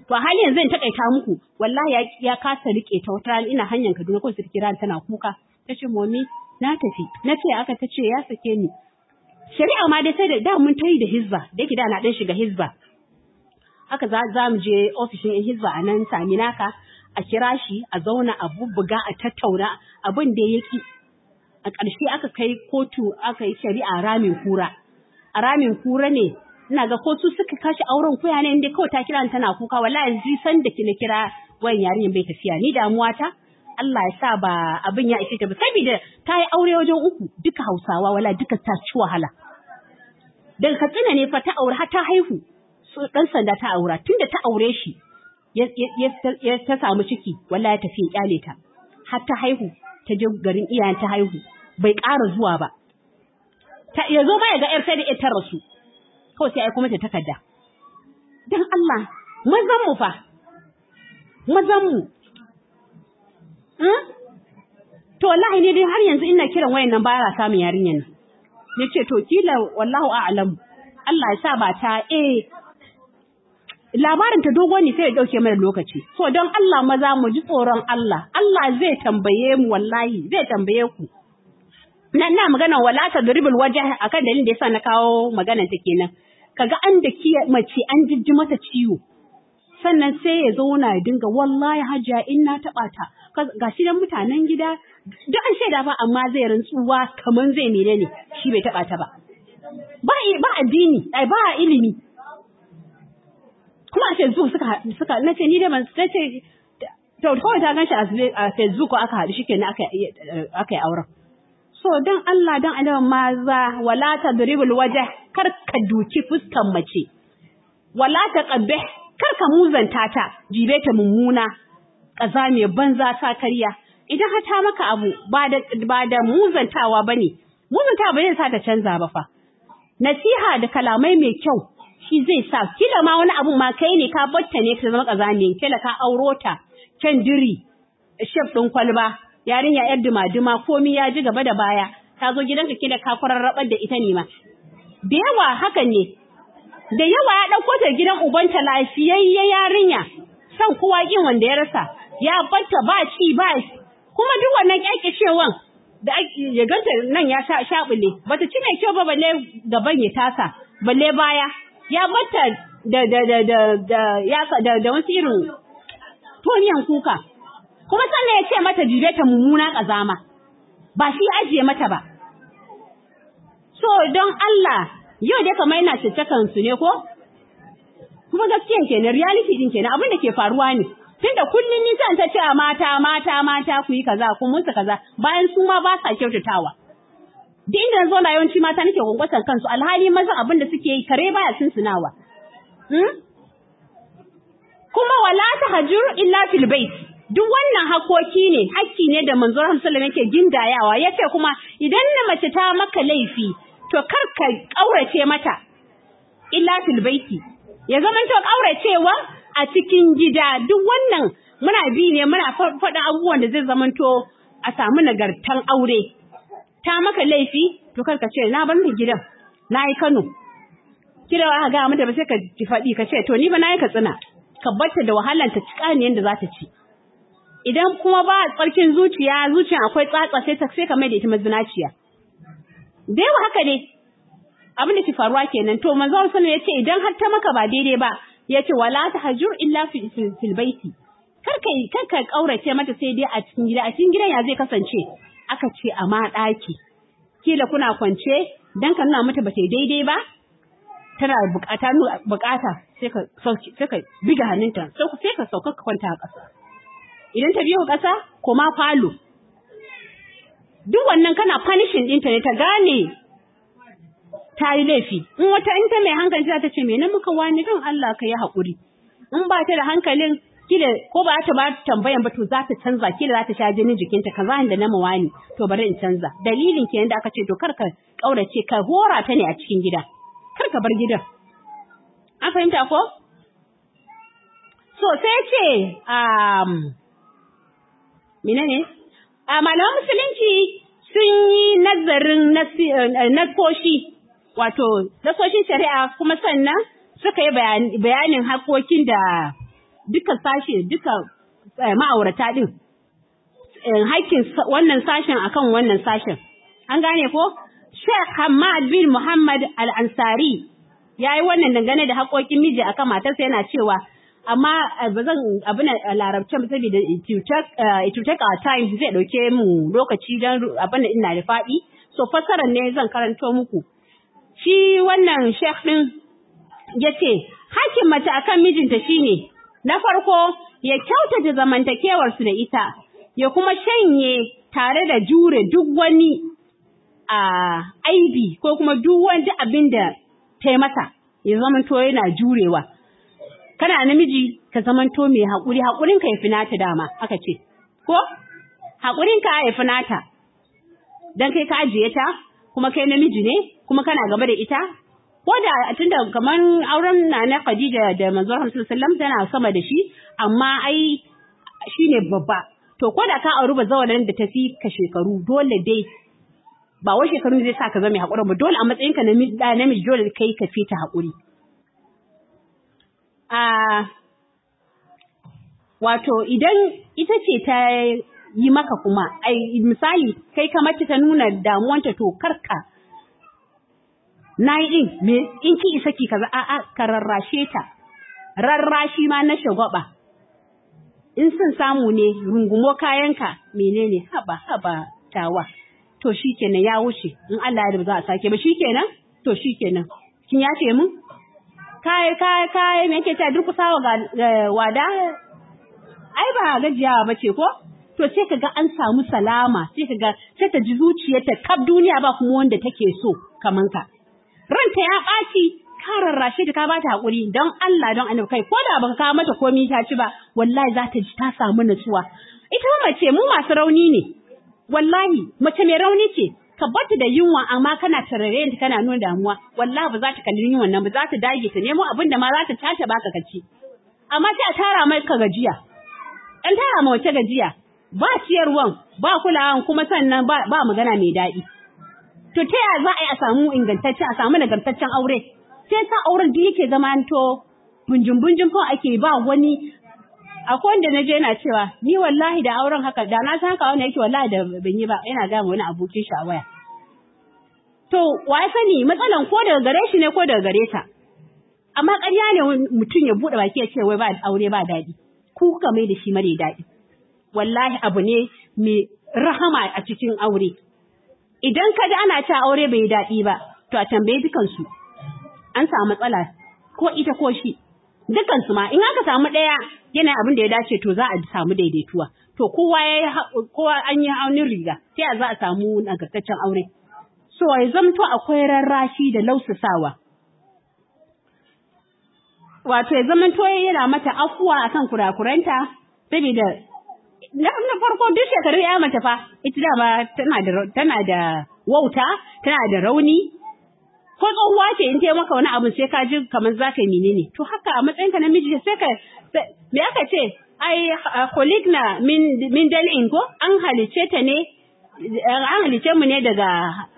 to a hali yanzu in takaita muku wallahi ya kasa rike ta wata ina hanyar Kaduna ko su kira tana kuka tace momi na tafi nace aka tace ya sake ni shari'a ma dai sai da mun tayi da hizba da yake da na dan shiga hizba haka za mu je ofishin hizba a nan Saminaka a kira shi a zauna a bubbuga a tattauna abin da yake a ƙarshe aka kai kotu aka yi shari'a ramin kura a ramin kura ne ina ga kotu suka kashi auren kuya ne inda kawai ta kira tana kuka wallahi ji san da kina kira wayan yarinyar bai tafiya ni damuwa ta Allah ya sa ba abin ya ishe ta ba saboda ta yi aure wajen 3 duka Hausawa wallahi duka ta ci wahala daga Katsina ne fa ta aure har ta haihu so dan sanda ta aura tunda ta aure shi ya ta samu ciki wallahi ya tafi kyale ta har ta haihu ta je garin iyayen ta haihu bai ƙara zuwa ba ta yazo ba ya ga yar sai da ita rasu kawai sai ai kuma ta takarda dan Allah mazan mu fa mazan mu to wallahi ne dai har yanzu ina kiran wayan nan ba ra samun yarinyan nan nace to kila wallahu a'lam Allah ya sa ba ta labarin ta dogo ne sai ya dauke mana lokaci so don Allah maza mu ji tsoron Allah Allah zai tambaye mu wallahi zai tambaye ku na magana wala tadribul wajh akan dalilin da yasa na kawo magana ta kenan kaga an da mace an jijji mata ciwo sannan sai ya zauna ya dinga wallahi hajiya in na taba ta gashi dan mutanen gida duk an shaida ba amma zai rantsuwa kaman zai menene shi bai taba ta ba ba addini ba ilimi kuma a Facebook suka nace ni da ban nace to kawai ta ganshi a Facebook aka haɗu shikenan aka yi auren so dan Allah dan Allah maza wala tadribul wajh kar ka duki fuskan mace wala taqabbih kar ka muzanta ta jibe ta mummuna kazame banza ta kariya idan ka ta maka abu ba da muzantawa bane muzantawa ba zai sa ta canza ba fa nasiha da kalamai mai kyau shi zai sa kila ma wani abu ma kai ne ka batta ne ta zama kazame kila ka auro ta can diri shef din kwalba yarinya yar duma komai ya ji gaba da baya ta zo gidanka kila ka kwararrabar da ita ne ma da yawa hakan ne da yawa ya dauko ta gidan ubanta lafiyayye yarinya san kowa kin wanda ya rasa ya batta ba ci ba kuma duk wannan kyakkycewan da ya ganta nan ya shabule bata ci mai kyau ba balle gaban ya tasa balle baya ya batta da wasu irin toniyan kuka kuma sannan ya ce mata jibe ta mummuna kazama ba shi ajiye mata ba so don Allah yau dai kamar yana cikakan su ne ko kuma gaskiya kenan reality din kenan abin da ke faruwa ne tunda kullun ni zan ta ce mata ku yi kaza ku musu kaza bayan su ma ba sa kyautatawa duk inda zo na yawanci mata nake gwangwatan kansu alhali maza abin da suke yi kare baya sunsunawa kuma wala tahjur illa fil bait duk wannan hakoki ne hakki ne da manzo Muhammad sallallahu alaihi wasallam yake gindayawa yace kuma idan na mace ta maka laifi to kar ka kaurace mata illa fil baiti ya zaman to kauracewa a cikin gida duk wannan muna bi ne muna faɗa abubuwan da zai zamanto a samu nagartan aure ta maka laifi to kar ka ce na bar ni gidan nayi Kano kira aka ga mata ba sai ka ji faɗi ka ce to ni ba nayi Katsina ka barta da wahalar ta cika ne yanda za ta ci idan kuma ba tsarkin zuciya akwai tsatsa sai ka mai da ita mazinaciya da yawa haka ne abin da ke faruwa kenan to manzo sallallahu yace idan har ta maka ba daidai ba yace wala tahjur illa fil baiti kar ka kaurace mata sai dai a cikin gida a cikin gidan ya zai kasance aka ce a ma daki kila kuna kwance dan ka nuna mata ba ta daidai ba tana bukata sai ka biga hannunta sai ka sauka ka kwanta a ƙasa idan ta biyo ƙasa kuma falo duk wannan kana punishing ɗinta ne ta gane ta yi laifi in ta mai hankali za ta ce me na muka wani don Allah ka yi haƙuri in ba ta da hankalin kila ko ba ta ba tambayan ba to za ta canza kila za ta sha jinin jikinta kaza da na mawani to bari in canza dalilin kenan da aka ce to kar ka kaurace ka hora ta ne a cikin gida kar ka bar gidan an fahimta ko so sai ce menene malaman musulunci sun yi nazarin nasoshi wato nasoshin shari'a kuma sannan suka yi bayanin haƙoƙin da duka sashe duka ma'aurata din haƙƙin wannan sashen akan wannan sashen. An gane ko? Sheikh Hamad bin Muhammad Al-Ansari yayi wannan dangane da haƙoƙin miji akan matarsa yana cewa amma ba zan abin larabcin saboda it will take our time zai dauke mu lokaci dan abin da ina da faɗi. So fassarar ne zan karanto muku. Shi wannan Sheikh din yace haƙƙin mace akan mijinta shine na farko ya kyautata zamantakewar su da ita, ya kuma shanye tare da jure duk wani aibi ko kuma duk wani abin da ta yi masa, ya zamanto yana jurewa. Kana namiji ka zamanto mai haƙuri, haƙurinka ya fi nata dama aka ce, ko? Haƙurinka ya fi nata, don kai ka ajiye ta, kuma kai namiji ne, kuma kana gaba da ita, ko da tunda kamar auren na Khadija da Manzon Muhammad sallallahu alaihi wasallam tana sama da shi, amma ai shine babba. To ko da ka auri bazawaran da ta fi ka shekaru dole dai ba wai shekarun zai sa ka zama mai haƙuri ba, dole a matsayinka na namiji dole kai ka fita haƙuri. Wato idan ita ce ta yi maka kuma, misali kai kamar ta nuna damuwanta to karka na yi ɗin, in ki isa ki kaza ka rarrashe ta, rarrashi ma na shagwaba. In sun samu ne rungumo kayanka menene haba tawa. To shikenan ya wuce, in Allah ya da za a sake ba shikenan, to shikenan. Kin yace mun? Kai me yake ta durkusawa ga wada? Ai ba gajiyawa bace ko? To sai kaga an samu salama, sai ta ji zuciyarta kaf duniya ba kuma wanda take so kaman ka. Ranta ya ɓaci, ka rarrashe ta ka bata hakuri don Allah don Annabi kai ko da baka kawo mata komai ta ci ba, wallahi za ta ji ta samu nutsuwa. Ita mace mu masu rauni ne. Wallahi mace mai rauni ce, ka bata da yunwa amma kana tarare ta kana nuna damuwa, wallahi ba za ta kalli yunwan nan ba, za ta dage ta nemo abin da ma za ta tace baka kaci. Amma sai a tara mai ka gajiya. An tara ma wace gajiya, ba ciyarwan, ba kulawan kuma sannan ba magana mai daɗi. To ta yaya za a yi a samu nagartaccen aure? Sai sa auren duk yake zama to bunjin kawai ake ba wani. Akwai wanda na je yana cewa ni wallahi da auren haka da na san haka wani yake wallahi da ban yi ba, yana ga wani abokin shi a waya. To wa ya sani matsalan ko daga gare shi ne ko daga gare ta. Amma ƙarya ne mutum ya buɗe baki ya ce wai ba aure ba daɗi. Ku kuka mai da shi mare daɗi. Wallahi abu ne mai rahama a cikin aure. Idan ka ji ana cewa aure bai yi daɗi ba, to a tambaye dukansu. An samu matsala ko ita ko shi. Dukansu ma in aka samu ɗaya yana abin da ya dace to za a samu daidaituwa. To kowa an yi haunin riga sai za a samu nagartaccen aure. So ya zamto akwai rarrashi da lausasawa. Wato ya zamanto yana mata afuwa akan kurakuranta saboda na farko duk shekaru ya mace fa ita dama tana da wauta, tana da rauni. Ko tsohuwa ce in ta maka wani abu sai ka ji kamar za ka yi menene. To haka a matsayinka namiji sai ka me aka ce ai khuliqna min dal'in ko an halice mu ne daga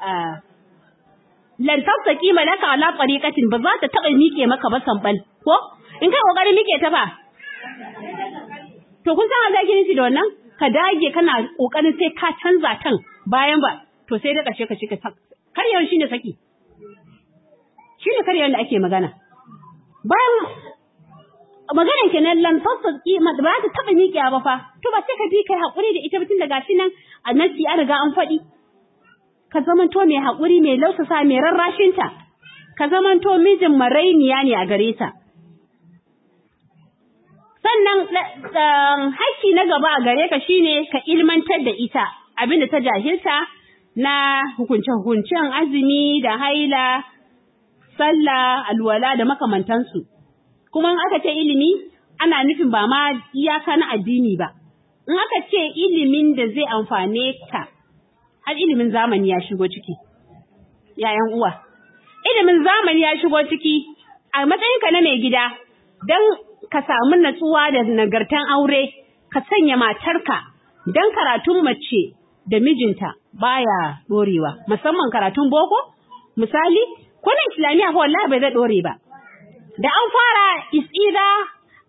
lan tasaki malaka ala tariqatin ba za ta taba mike maka ba sambal ko in kai kokarin mike ta fa to kun san azaki ne da wannan ka dage kana kokarin sai ka canza kan bayan ba to sai da kashe ka karyar shine saki shine karyar da ake magana bayan maganar kenan lan tasaki ba ta taba mike ba fa to ba sai ka bi kai hakuri da ita mutun da gashi nan a nasi an riga an faɗi ka zamanto mai haƙuri mai lausasa mai rarrashinta ka zamanto mijin marainiya ne a gare ta sannan haƙƙi na gaba a gare ka shine ka ilmantar da ita abinda ta jahilta na hukunce-hukuncen azumi da haila sallah alwala da makamantansu kuma in aka ce ilimi ana nufin ba ma iyaka na addini ba in aka ce ilimin da zai amfane ka har ilimin zamani ya shigo ciki yayan uwa ilimin zamani ya shigo ciki a matsayinka na mai gida dan ka samu natsuwa da nagartan aure ka sanya matarka dan karatun mace da mijinta baya dorewa musamman karatun boko misali ko na islamiya ko wallahi bai zai dore ba da an fara is either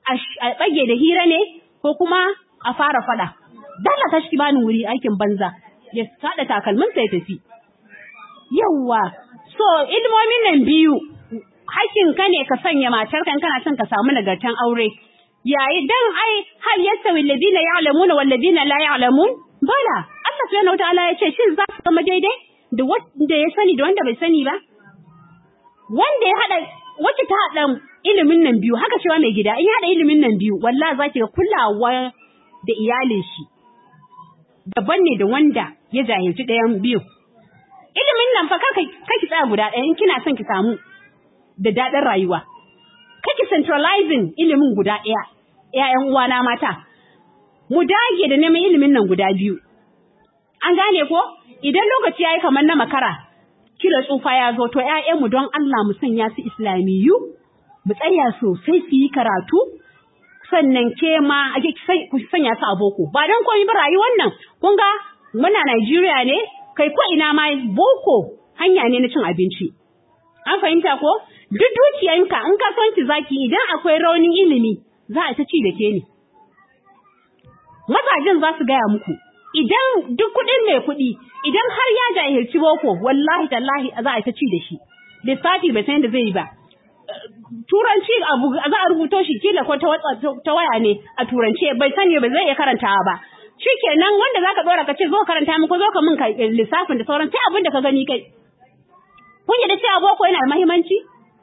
a bage da hira ne ko kuma a fara fada dalla ta shi bani wuri aikin banza ya sada takalmin sai tafi yawa so ilmomin nan biyu hakin ka ne ka sanya matar kan kana son ka samu nagartan aure yayi dan ai hal yasawi alladhina ya'lamuna wal ladina la ya'lamun bala Allah subhanahu wataala ya ce shin za su zama daidai da wanda ya sani da wanda bai sani ba wanda ya hada wacce ta hada ilimin nan biyu haka cewa mai gida in ya hada ilimin nan biyu wallahi zaki ga kulawa da iyalin shi daban ne da wanda ya jahilci ɗayan biyu ilimin nan fa kake tsaya guda ɗaya in kina son ki samu da daɗin rayuwa kake centralizing ilimin guda ɗaya ƴaƴan uwana mata mu dage da neman ilimin nan guda biyu an gane ko idan lokaci yayi kamar na makara kira tsufa ya zo to ƴaƴanmu don Allah mu sanya su islamiyu mu tsaya sosai su yi karatu sannan ke ma ku sanya su a boko ba don komai ba rayuwar nan kun ga muna Najeriya ne kai ko ina ma boko hanya ne na cin abinci an fahimta ko duk dukiyanka in kasuwanci zaki idan akwai raunin ilimi za a ta ci da ke ne mazajin za su gaya muku idan duk kuɗin mai kuɗi idan har ya jahilci boko wallahi tallahi za a ta ci da shi lissafi bai san yadda zai yi ba turanci abu za a rubuto shi kila ko ta waya ne a turance bai sani ba zai iya karantawa ba shikenan wanda zaka dora ka ce zo karanta mu ko zo ka min lissafin da sauran sai abin da ka gani kai kun yi da cewa boko yana da muhimmanci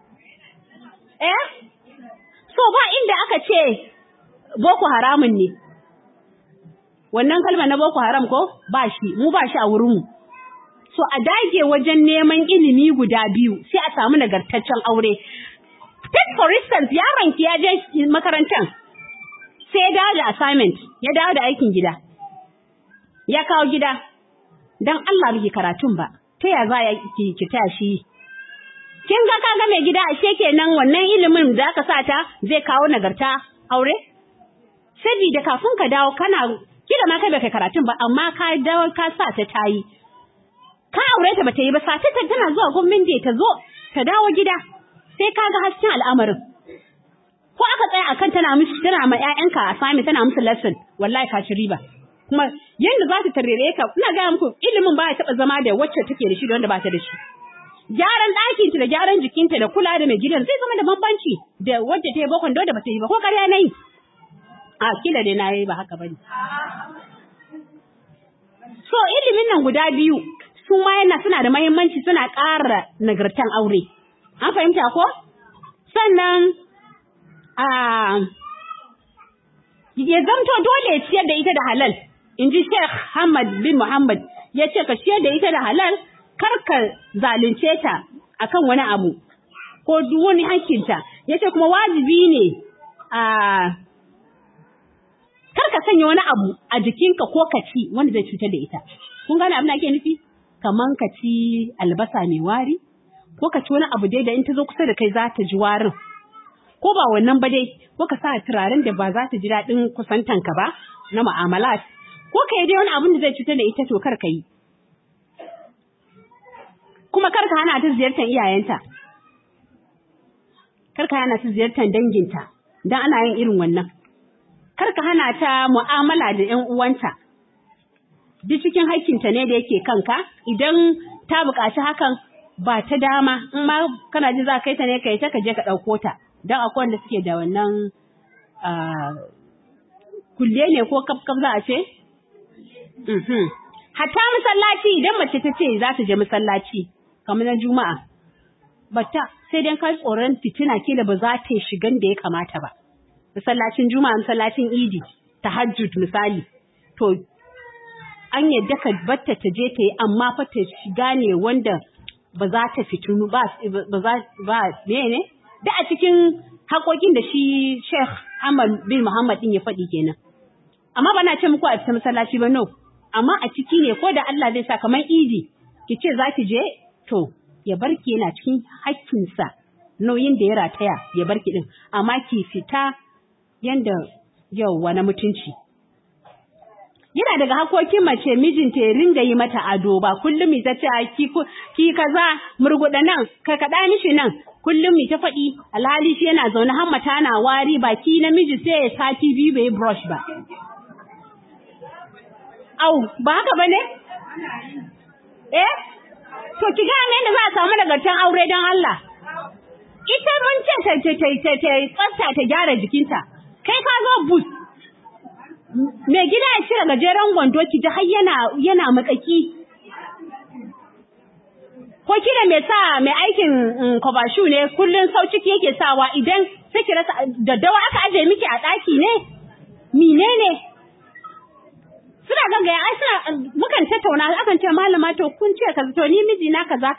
so ba inda aka ce boko haramun ne wannan kalma na boko haram ko ba shi mu ba shi a wurin mu so a dage wajen neman ilimi guda biyu sai a samu nagartaccen aure take for instance yaron ki ya je makarantar sai ya dawo da assignment ya dawo da aikin gida ya kawo gida dan Allah biki karatun ba ta ya za ki tashi kin ga kaga mai gida ashe kenan wannan ilimin da aka sa ta zai kawo nagarta aure da kafin ka dawo kana kila ma kai baka karatun ba amma ka dawo ka sa ta tayi ka aure ta bata yi ba sata ta tana zuwa gwamnati ta zo ta dawo gida sai kaga hasken al'amarin ko aka tsaya akan tana ma ƴaƴanka a sami tana musu lesson wallahi ka ci riba kuma yanda za ta tarrere ka ina ga muku ilimin ba ya taba zama da wacce take da shi da wanda ba ta da shi gyaran ɗakin ta da gyaran jikinta da kula da mai gidan zai zama da bambanci da wacce ta yi bakon da ba ta yi ba ko ƙarya nayi a kila dai nayi ba haka bane so ilimin nan guda biyu su ma suna da muhimmanci suna ƙara nagartan aure an fahimta ko sannan ya zamto dole ya ciyar da ita da halal in ji Sheikh Hamad bin Muhammad ya ce ka ciyar da ita da halal kar ka zalunce ta akan wani abu ko duk wani hakkinta ya ce kuma wajibi ne kar ka sanya wani abu a jikinka ko ka ci wanda zai cutar da ita kun gane abin da ake nufi kaman ka ci albasa mai wari ko ka ci wani abu dai da in ta zo kusa da kai za ta ji warin ko ba wannan ba dai ko ka sa turaren da ba za ta ji daɗin kusantanka ba na mu'amalat ko ka yi dai wani abin da zai cutar da ita to kar ka yi kuma kar ka hana ta ziyartar iyayenta kar ka hana ta ziyartar danginta dan ana yin irin wannan kar ka hana ta mu'amala da ƴan uwanta duk cikin haƙƙinta ne da yake kanka idan ta buƙaci hakan ba ta dama in ma kana ji za ka kai ta ne ka yi ta ka je ka ɗauko ta don akwai wanda suke da wannan kulle ne ko kaf za a ce hatta masallaci idan mace ta ce za ta je masallaci kamar na juma'a bata sai dai kai tsoron fitina kila ba za ta shigan da ya kamata ba masallacin juma'a masallacin idi tahajjud misali to an yadda ka batta ta je ta yi amma fa ta shiga ne wanda ba za ta fitinu ba ne da a cikin haƙoƙin da shi Sheikh Ahmad bin Muhammad din ya faɗi kenan amma ba na ce muku a fita masallaci ba no amma a ciki ne ko da Allah zai sa kamar idi ki ce za ki je to ya barki yana cikin haƙƙinsa nauyin da ya rataya ya barki din amma ki fita yanda yauwa na mutunci yana daga hakokin mace mijinta ya ringa yi mata ado ba kullum ita ce ki kaza murguda nan ka kada mishi nan kullum ta faɗi alhali shi yana zaune hammata na wari baki namiji sai ya sati biyu bai brush ba au ba haka bane to ki ga me da za a samu nagartan aure don Allah ita mun ce ta tsafta ta gyara jikinta kai ka zo bus mai gida ya cire gajeren gwando ki ji har yana matsaki ko kira mai aikin kwabashu ne kullun sauciki yake sawa idan sai ki rasa daddawa aka aje miki a daki ne menene suna gaggaya ai suna mukan tattauna akan ce malama to kun ce kaza to ni miji na kaza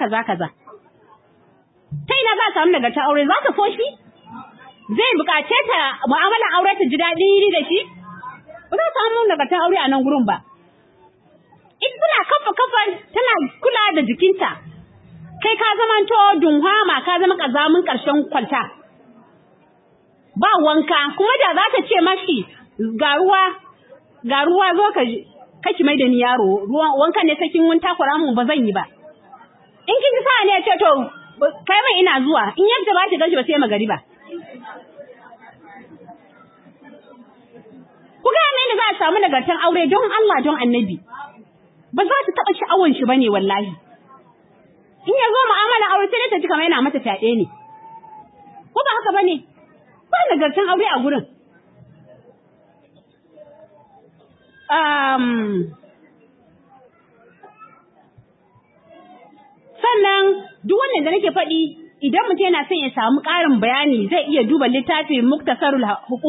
sai na za ta samu daga ta aure za ta so shi zai bukace ta mu'amalar aure ta ji daɗi da shi ba za ta samu daga ta aure a nan gurin ba ita tana kafa tana kula da jikinta kai ka zamanto dunhama ka zama kazamin ƙarshen kwalta ba wanka kuma da za ta ce mashi ga ruwa zo kaki mai da ni yaro ruwan wankan ne sakin mun takura mun ba zan yi ba in kin ji sa ne ce to kai mai ina zuwa in yadda ba ki gaji ba sai magariba ku ga me ne za a samu nagartan aure don Allah don Annabi ba za ta taba sha'awan shi bane wallahi in ya zo mu'amala aure sai ta ji kamar yana mata fyaɗe ne ko ba haka bane ba nagartan aure a gurin sannan duk wannan da nake faɗi idan mutum yana son ya samu ƙarin bayani zai iya duba littafin muktasarul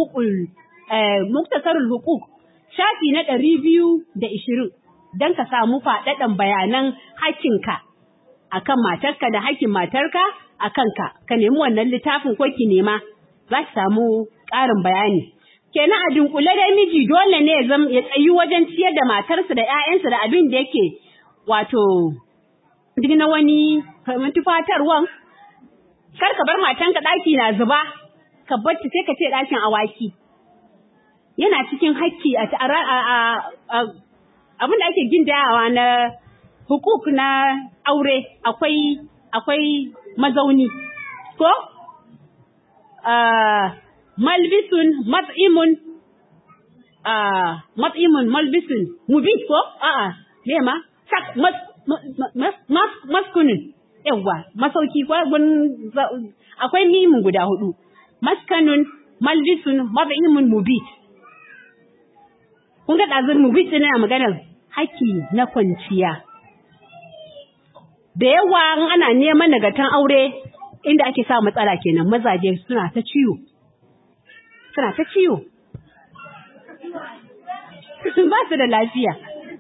huquq shafi na 220 dan ka samu faɗaɗan bayanan hakkinka akan matarka da hakkin matarka akan ka nemi wannan littafin ko ki nema za ki samu ƙarin bayani kenan a dunkule dai miji dole ne ya tsayi wajen ciyar da matarsa da ƴaƴansa da abin da yake wato duk na wani tufatarwan kar ka bar matanka ɗaki na zuba ka bar ta sai ka ce ɗakin awaki yana cikin hakki a abin da ake gindayawa na hukuk na aure akwai mazauni ko malbisun mat'imun malbisun mubit ko lema sak maskunin yawa masauki ko akwai mimin guda 4 maskanun malbisun mat'imun mubit kun ga dazun mubit ne na maganar haki na kwanciya da yawa ana neman nagatan aure inda ake sa matsala kenan mazaje suna ta ciwo ba su da lafiya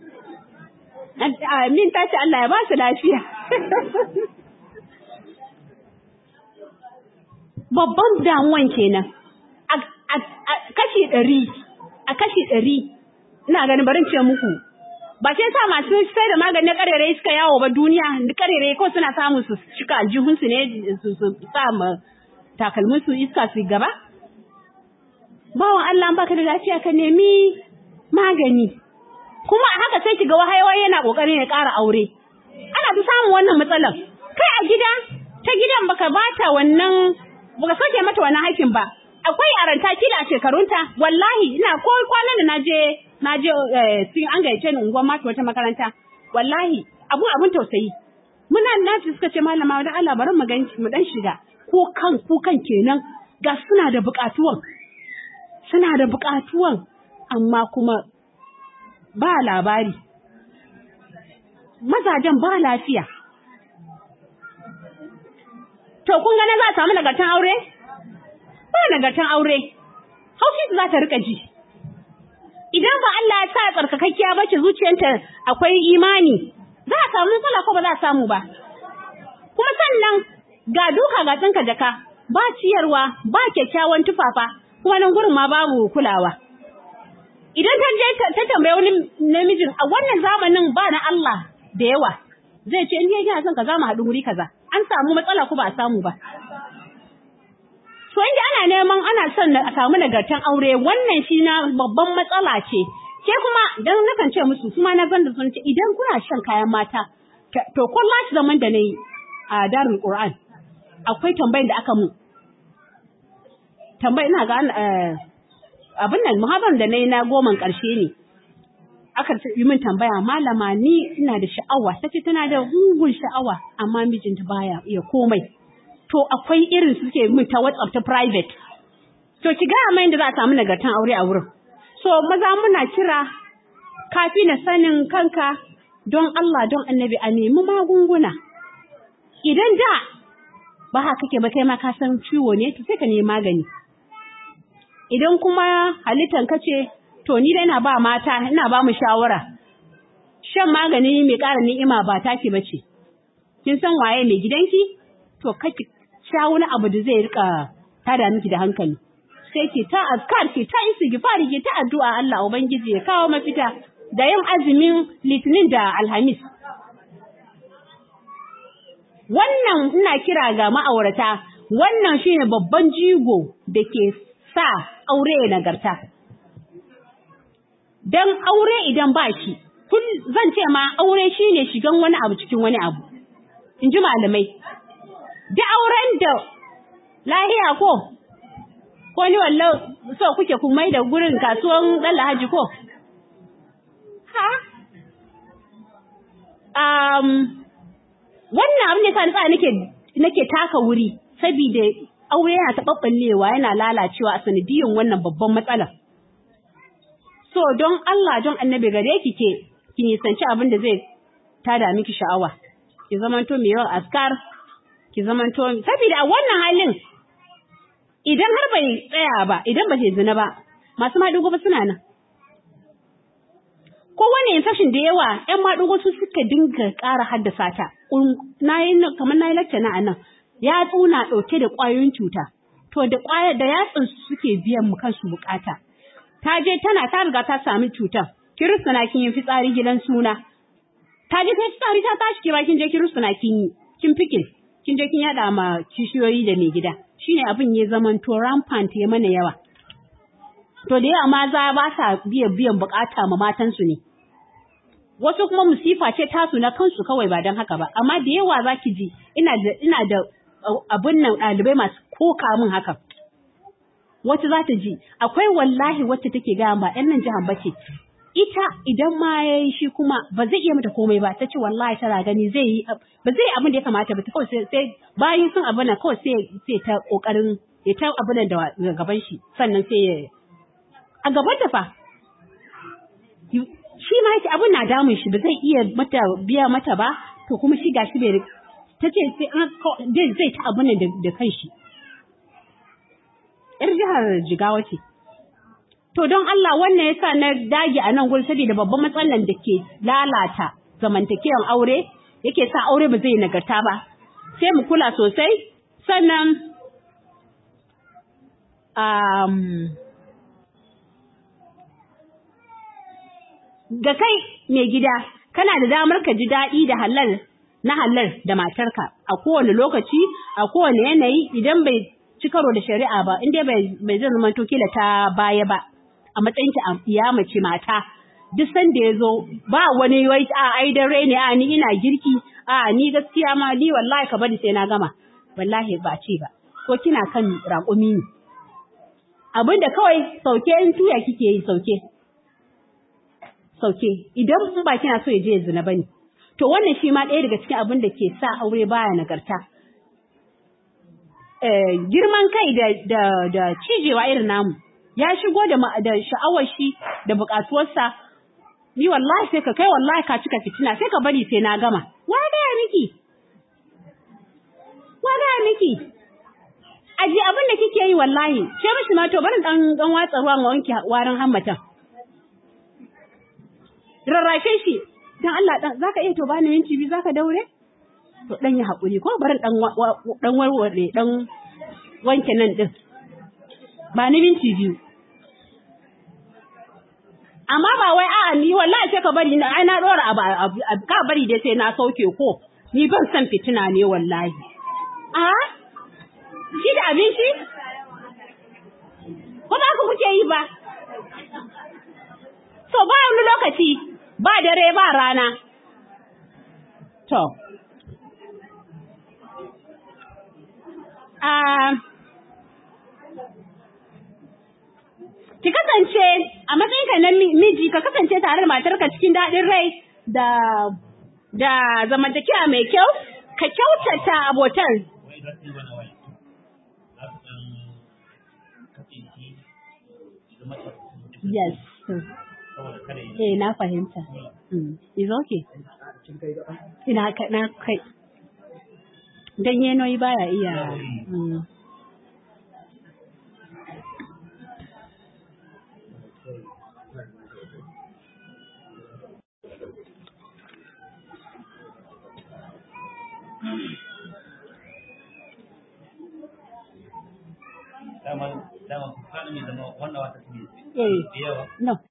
amin ta ce Allah ya ba su lafiya babban damuwan kenan a kashi 100 ina ganin barin ce muku ba sai sa masu sai da maganin karere suka yawo ba duniya da karere ko suna samu su cika aljihunsu ne su sa ma takalmin su iska su gaba bawan Allah baka da lafiya ka nemi magani kuma a haka sai kiga wahayawai yana kokarin ya ƙara aure ana ta samun wannan matsalar kai a gida ta gidan baka bata wannan baka soke mata wannan hakin ba akwai aranta kila a shekarunta wallahi ina ko kwanan da naje sun an gaice ni unguwar mata wata makaranta wallahi abun tausayi muna naci suka ce malama da Allah bari mu dan shiga kukan kenan ga suna da buƙatuwan amma kuma ba labari mazajen ba lafiya to kun ga na za a samu nagartan aure ba nagartan aure haushi za ta rika ji idan ba Allah ya sa tsarkakakkiya bace zuciyarta akwai imani za a samu matsala ko ba za a samu ba kuma sannan ga duka ga tsinka jaka ba ciyarwa ba kyakkyawan tufafa kuma nan gurin ma babu kulawa idan ta je ta tambaye wani namijin a wannan zamanin ba na Allah da yawa zai ce in kina son kaza mu haɗu guri kaza an samu matsala ko ba a samu ba so inda ana neman ana son a samu nagartan aure wannan shi na babban matsala ce ke kuma dan nakan ce musu su ma na zan da sun ce idan kuna shan kayan mata to kullashi zaman da nayi a Darul Qur'an akwai tambayin da aka mun ina ga abin nan muhabaran da nayi na goman karshe ne aka yi min tambaya malama ni ina da sha'awa tace tana da gungun sha'awa amma mijinta baya iya komai to akwai irin suke min ta WhatsApp ta private to ki ga mai inda za a samu nagartan aure a wurin so maza muna kira kafi na sanin kanka don Allah don Annabi a nemi magunguna idan da ba haka kake ba kai ma ka san ciwo ne to sai ka nemi magani idan kuma halittan kace to ni dai ina ba mu shawara shan magani mai ƙara ni'ima ba take bace kin san waye mai gidanki to kake sha wani abu da zai rika tada miki da hankali sai ki ta azkar ki ta istighfari ki ta addu'a Allah ubangiji ya kawo mafita da yin azumin litinin da alhamis wannan ina kira ga ma'aurata wannan shine babban jigo da ke sa aure ya nagarta dan aure idan ba shi zan ce ma aure shine shigan wani abu cikin wani abu inji malamai da auren da lahiya ko ni wallahi so kuke ku mai da gurin kasuwan dan Alhaji ko wannan abin da sa nake taka wuri saboda aure yana taɓaɓɓallewa yana lalacewa a sanadiyan wannan babban matsala so don Allah don Annabi gare ki nisanci abin da zai tada miki sha'awa ki zamanto mai yawan askar ki zamanto saboda a wannan halin idan har bai tsaya ba idan ba zai zina ba masu madugo ba suna nan ko wani infection da yawa ƴan madugo su suka dinga ƙara haddasa ta kamar nayi lecture na anan ya tsuna dauke da ƙwayoyin cuta to da yatsun suke biyan mu kansu bukata ta riga ta sami cutar kiristana kin yi fitsari gidan suna ta je ta fitsari ta tashi kira kin je kiristana kin fikin kin je kin yada ma kishiyoyi da mai gida shine abin ya zaman to rampant ya mana yawa to da yawa maza ba sa biyan bukata ma matan su ne wasu kuma musifa ce tasu na kansu kawai ba dan haka ba amma da yawa zaki ji ina da abun nan dalibai masu koka min haka wata za ta ji akwai wallahi wacce take ga ba ɗan nan jihar bace ita idan ma yayi shi kuma ba zai iya mata komai ba tace wallahi tana gani ba zai yi abin da ya kamata ba kawai sai bayan sun abin nan kawai sai ta kokarin ya ta abin da gaban shi sannan sai ya a gaban ta fa shi ma yake abin na damun shi ba zai iya biya mata ba to kuma shi gashi bai tace sai zai ta abin da kanshi yar jihar Jigawa ce to don Allah wannan yasa na dage a nan gurin saboda babban matsalan da ke lalata zamantakewan aure yake sa aure ba zai nagarta ba sai mu kula sosai sannan ga kai mai gida kana da damar ka ji daɗi da halal da matarka a kowane lokaci a kowane yanayi idan bai ci karo da shari'a ba inda bai zai zama to kila ta baya ba a matsayin ki iya mace mata duk sanda yazo ba wani wai ai dan raini ni ina girki ni gaskiya ma ni wallahi ka bari sai na gama wallahi ba ce ba ko kina kan raƙumi ne abinda kawai sauke in tuya kike yi sauke idan ba kina so ya je zina bane to wannan shi ma ɗaya daga cikin abin da ke sa aure baya nagarta girman kai da cijewa irin namu ya shigo da sha'awar shi da buƙatuwarsa ni wallahi sai ka kai wallahi ka cika fitina sai ka bari sai na gama wa ga miki aji abin da kike yi wallahi ce mishi ma to bari dan watsa ruwan wanki warin hammatan rarrashe shi dan Allah zaka iya to bani minti biyu zaka daure to dan yi hakuri ko bari dan warware dan wanke nan din ba ni minti biyu amma ba wai ni wallahi sai ka bari ai na dora abu ka bari dai sai na sauke ko ni ban san fitina ne wallahi shi da abin shi ko ba ku kuke yi ba To ba wani lokaci ba dare ba rana. To. Ki kasance a matsayinka na miji ka kasance tare da matarka cikin daɗin rai da zamantakewa mai kyau, ka kyautata abotan. Yes. Na fahimta. Is okay. Na kai. Ganye noyi baya iya. No.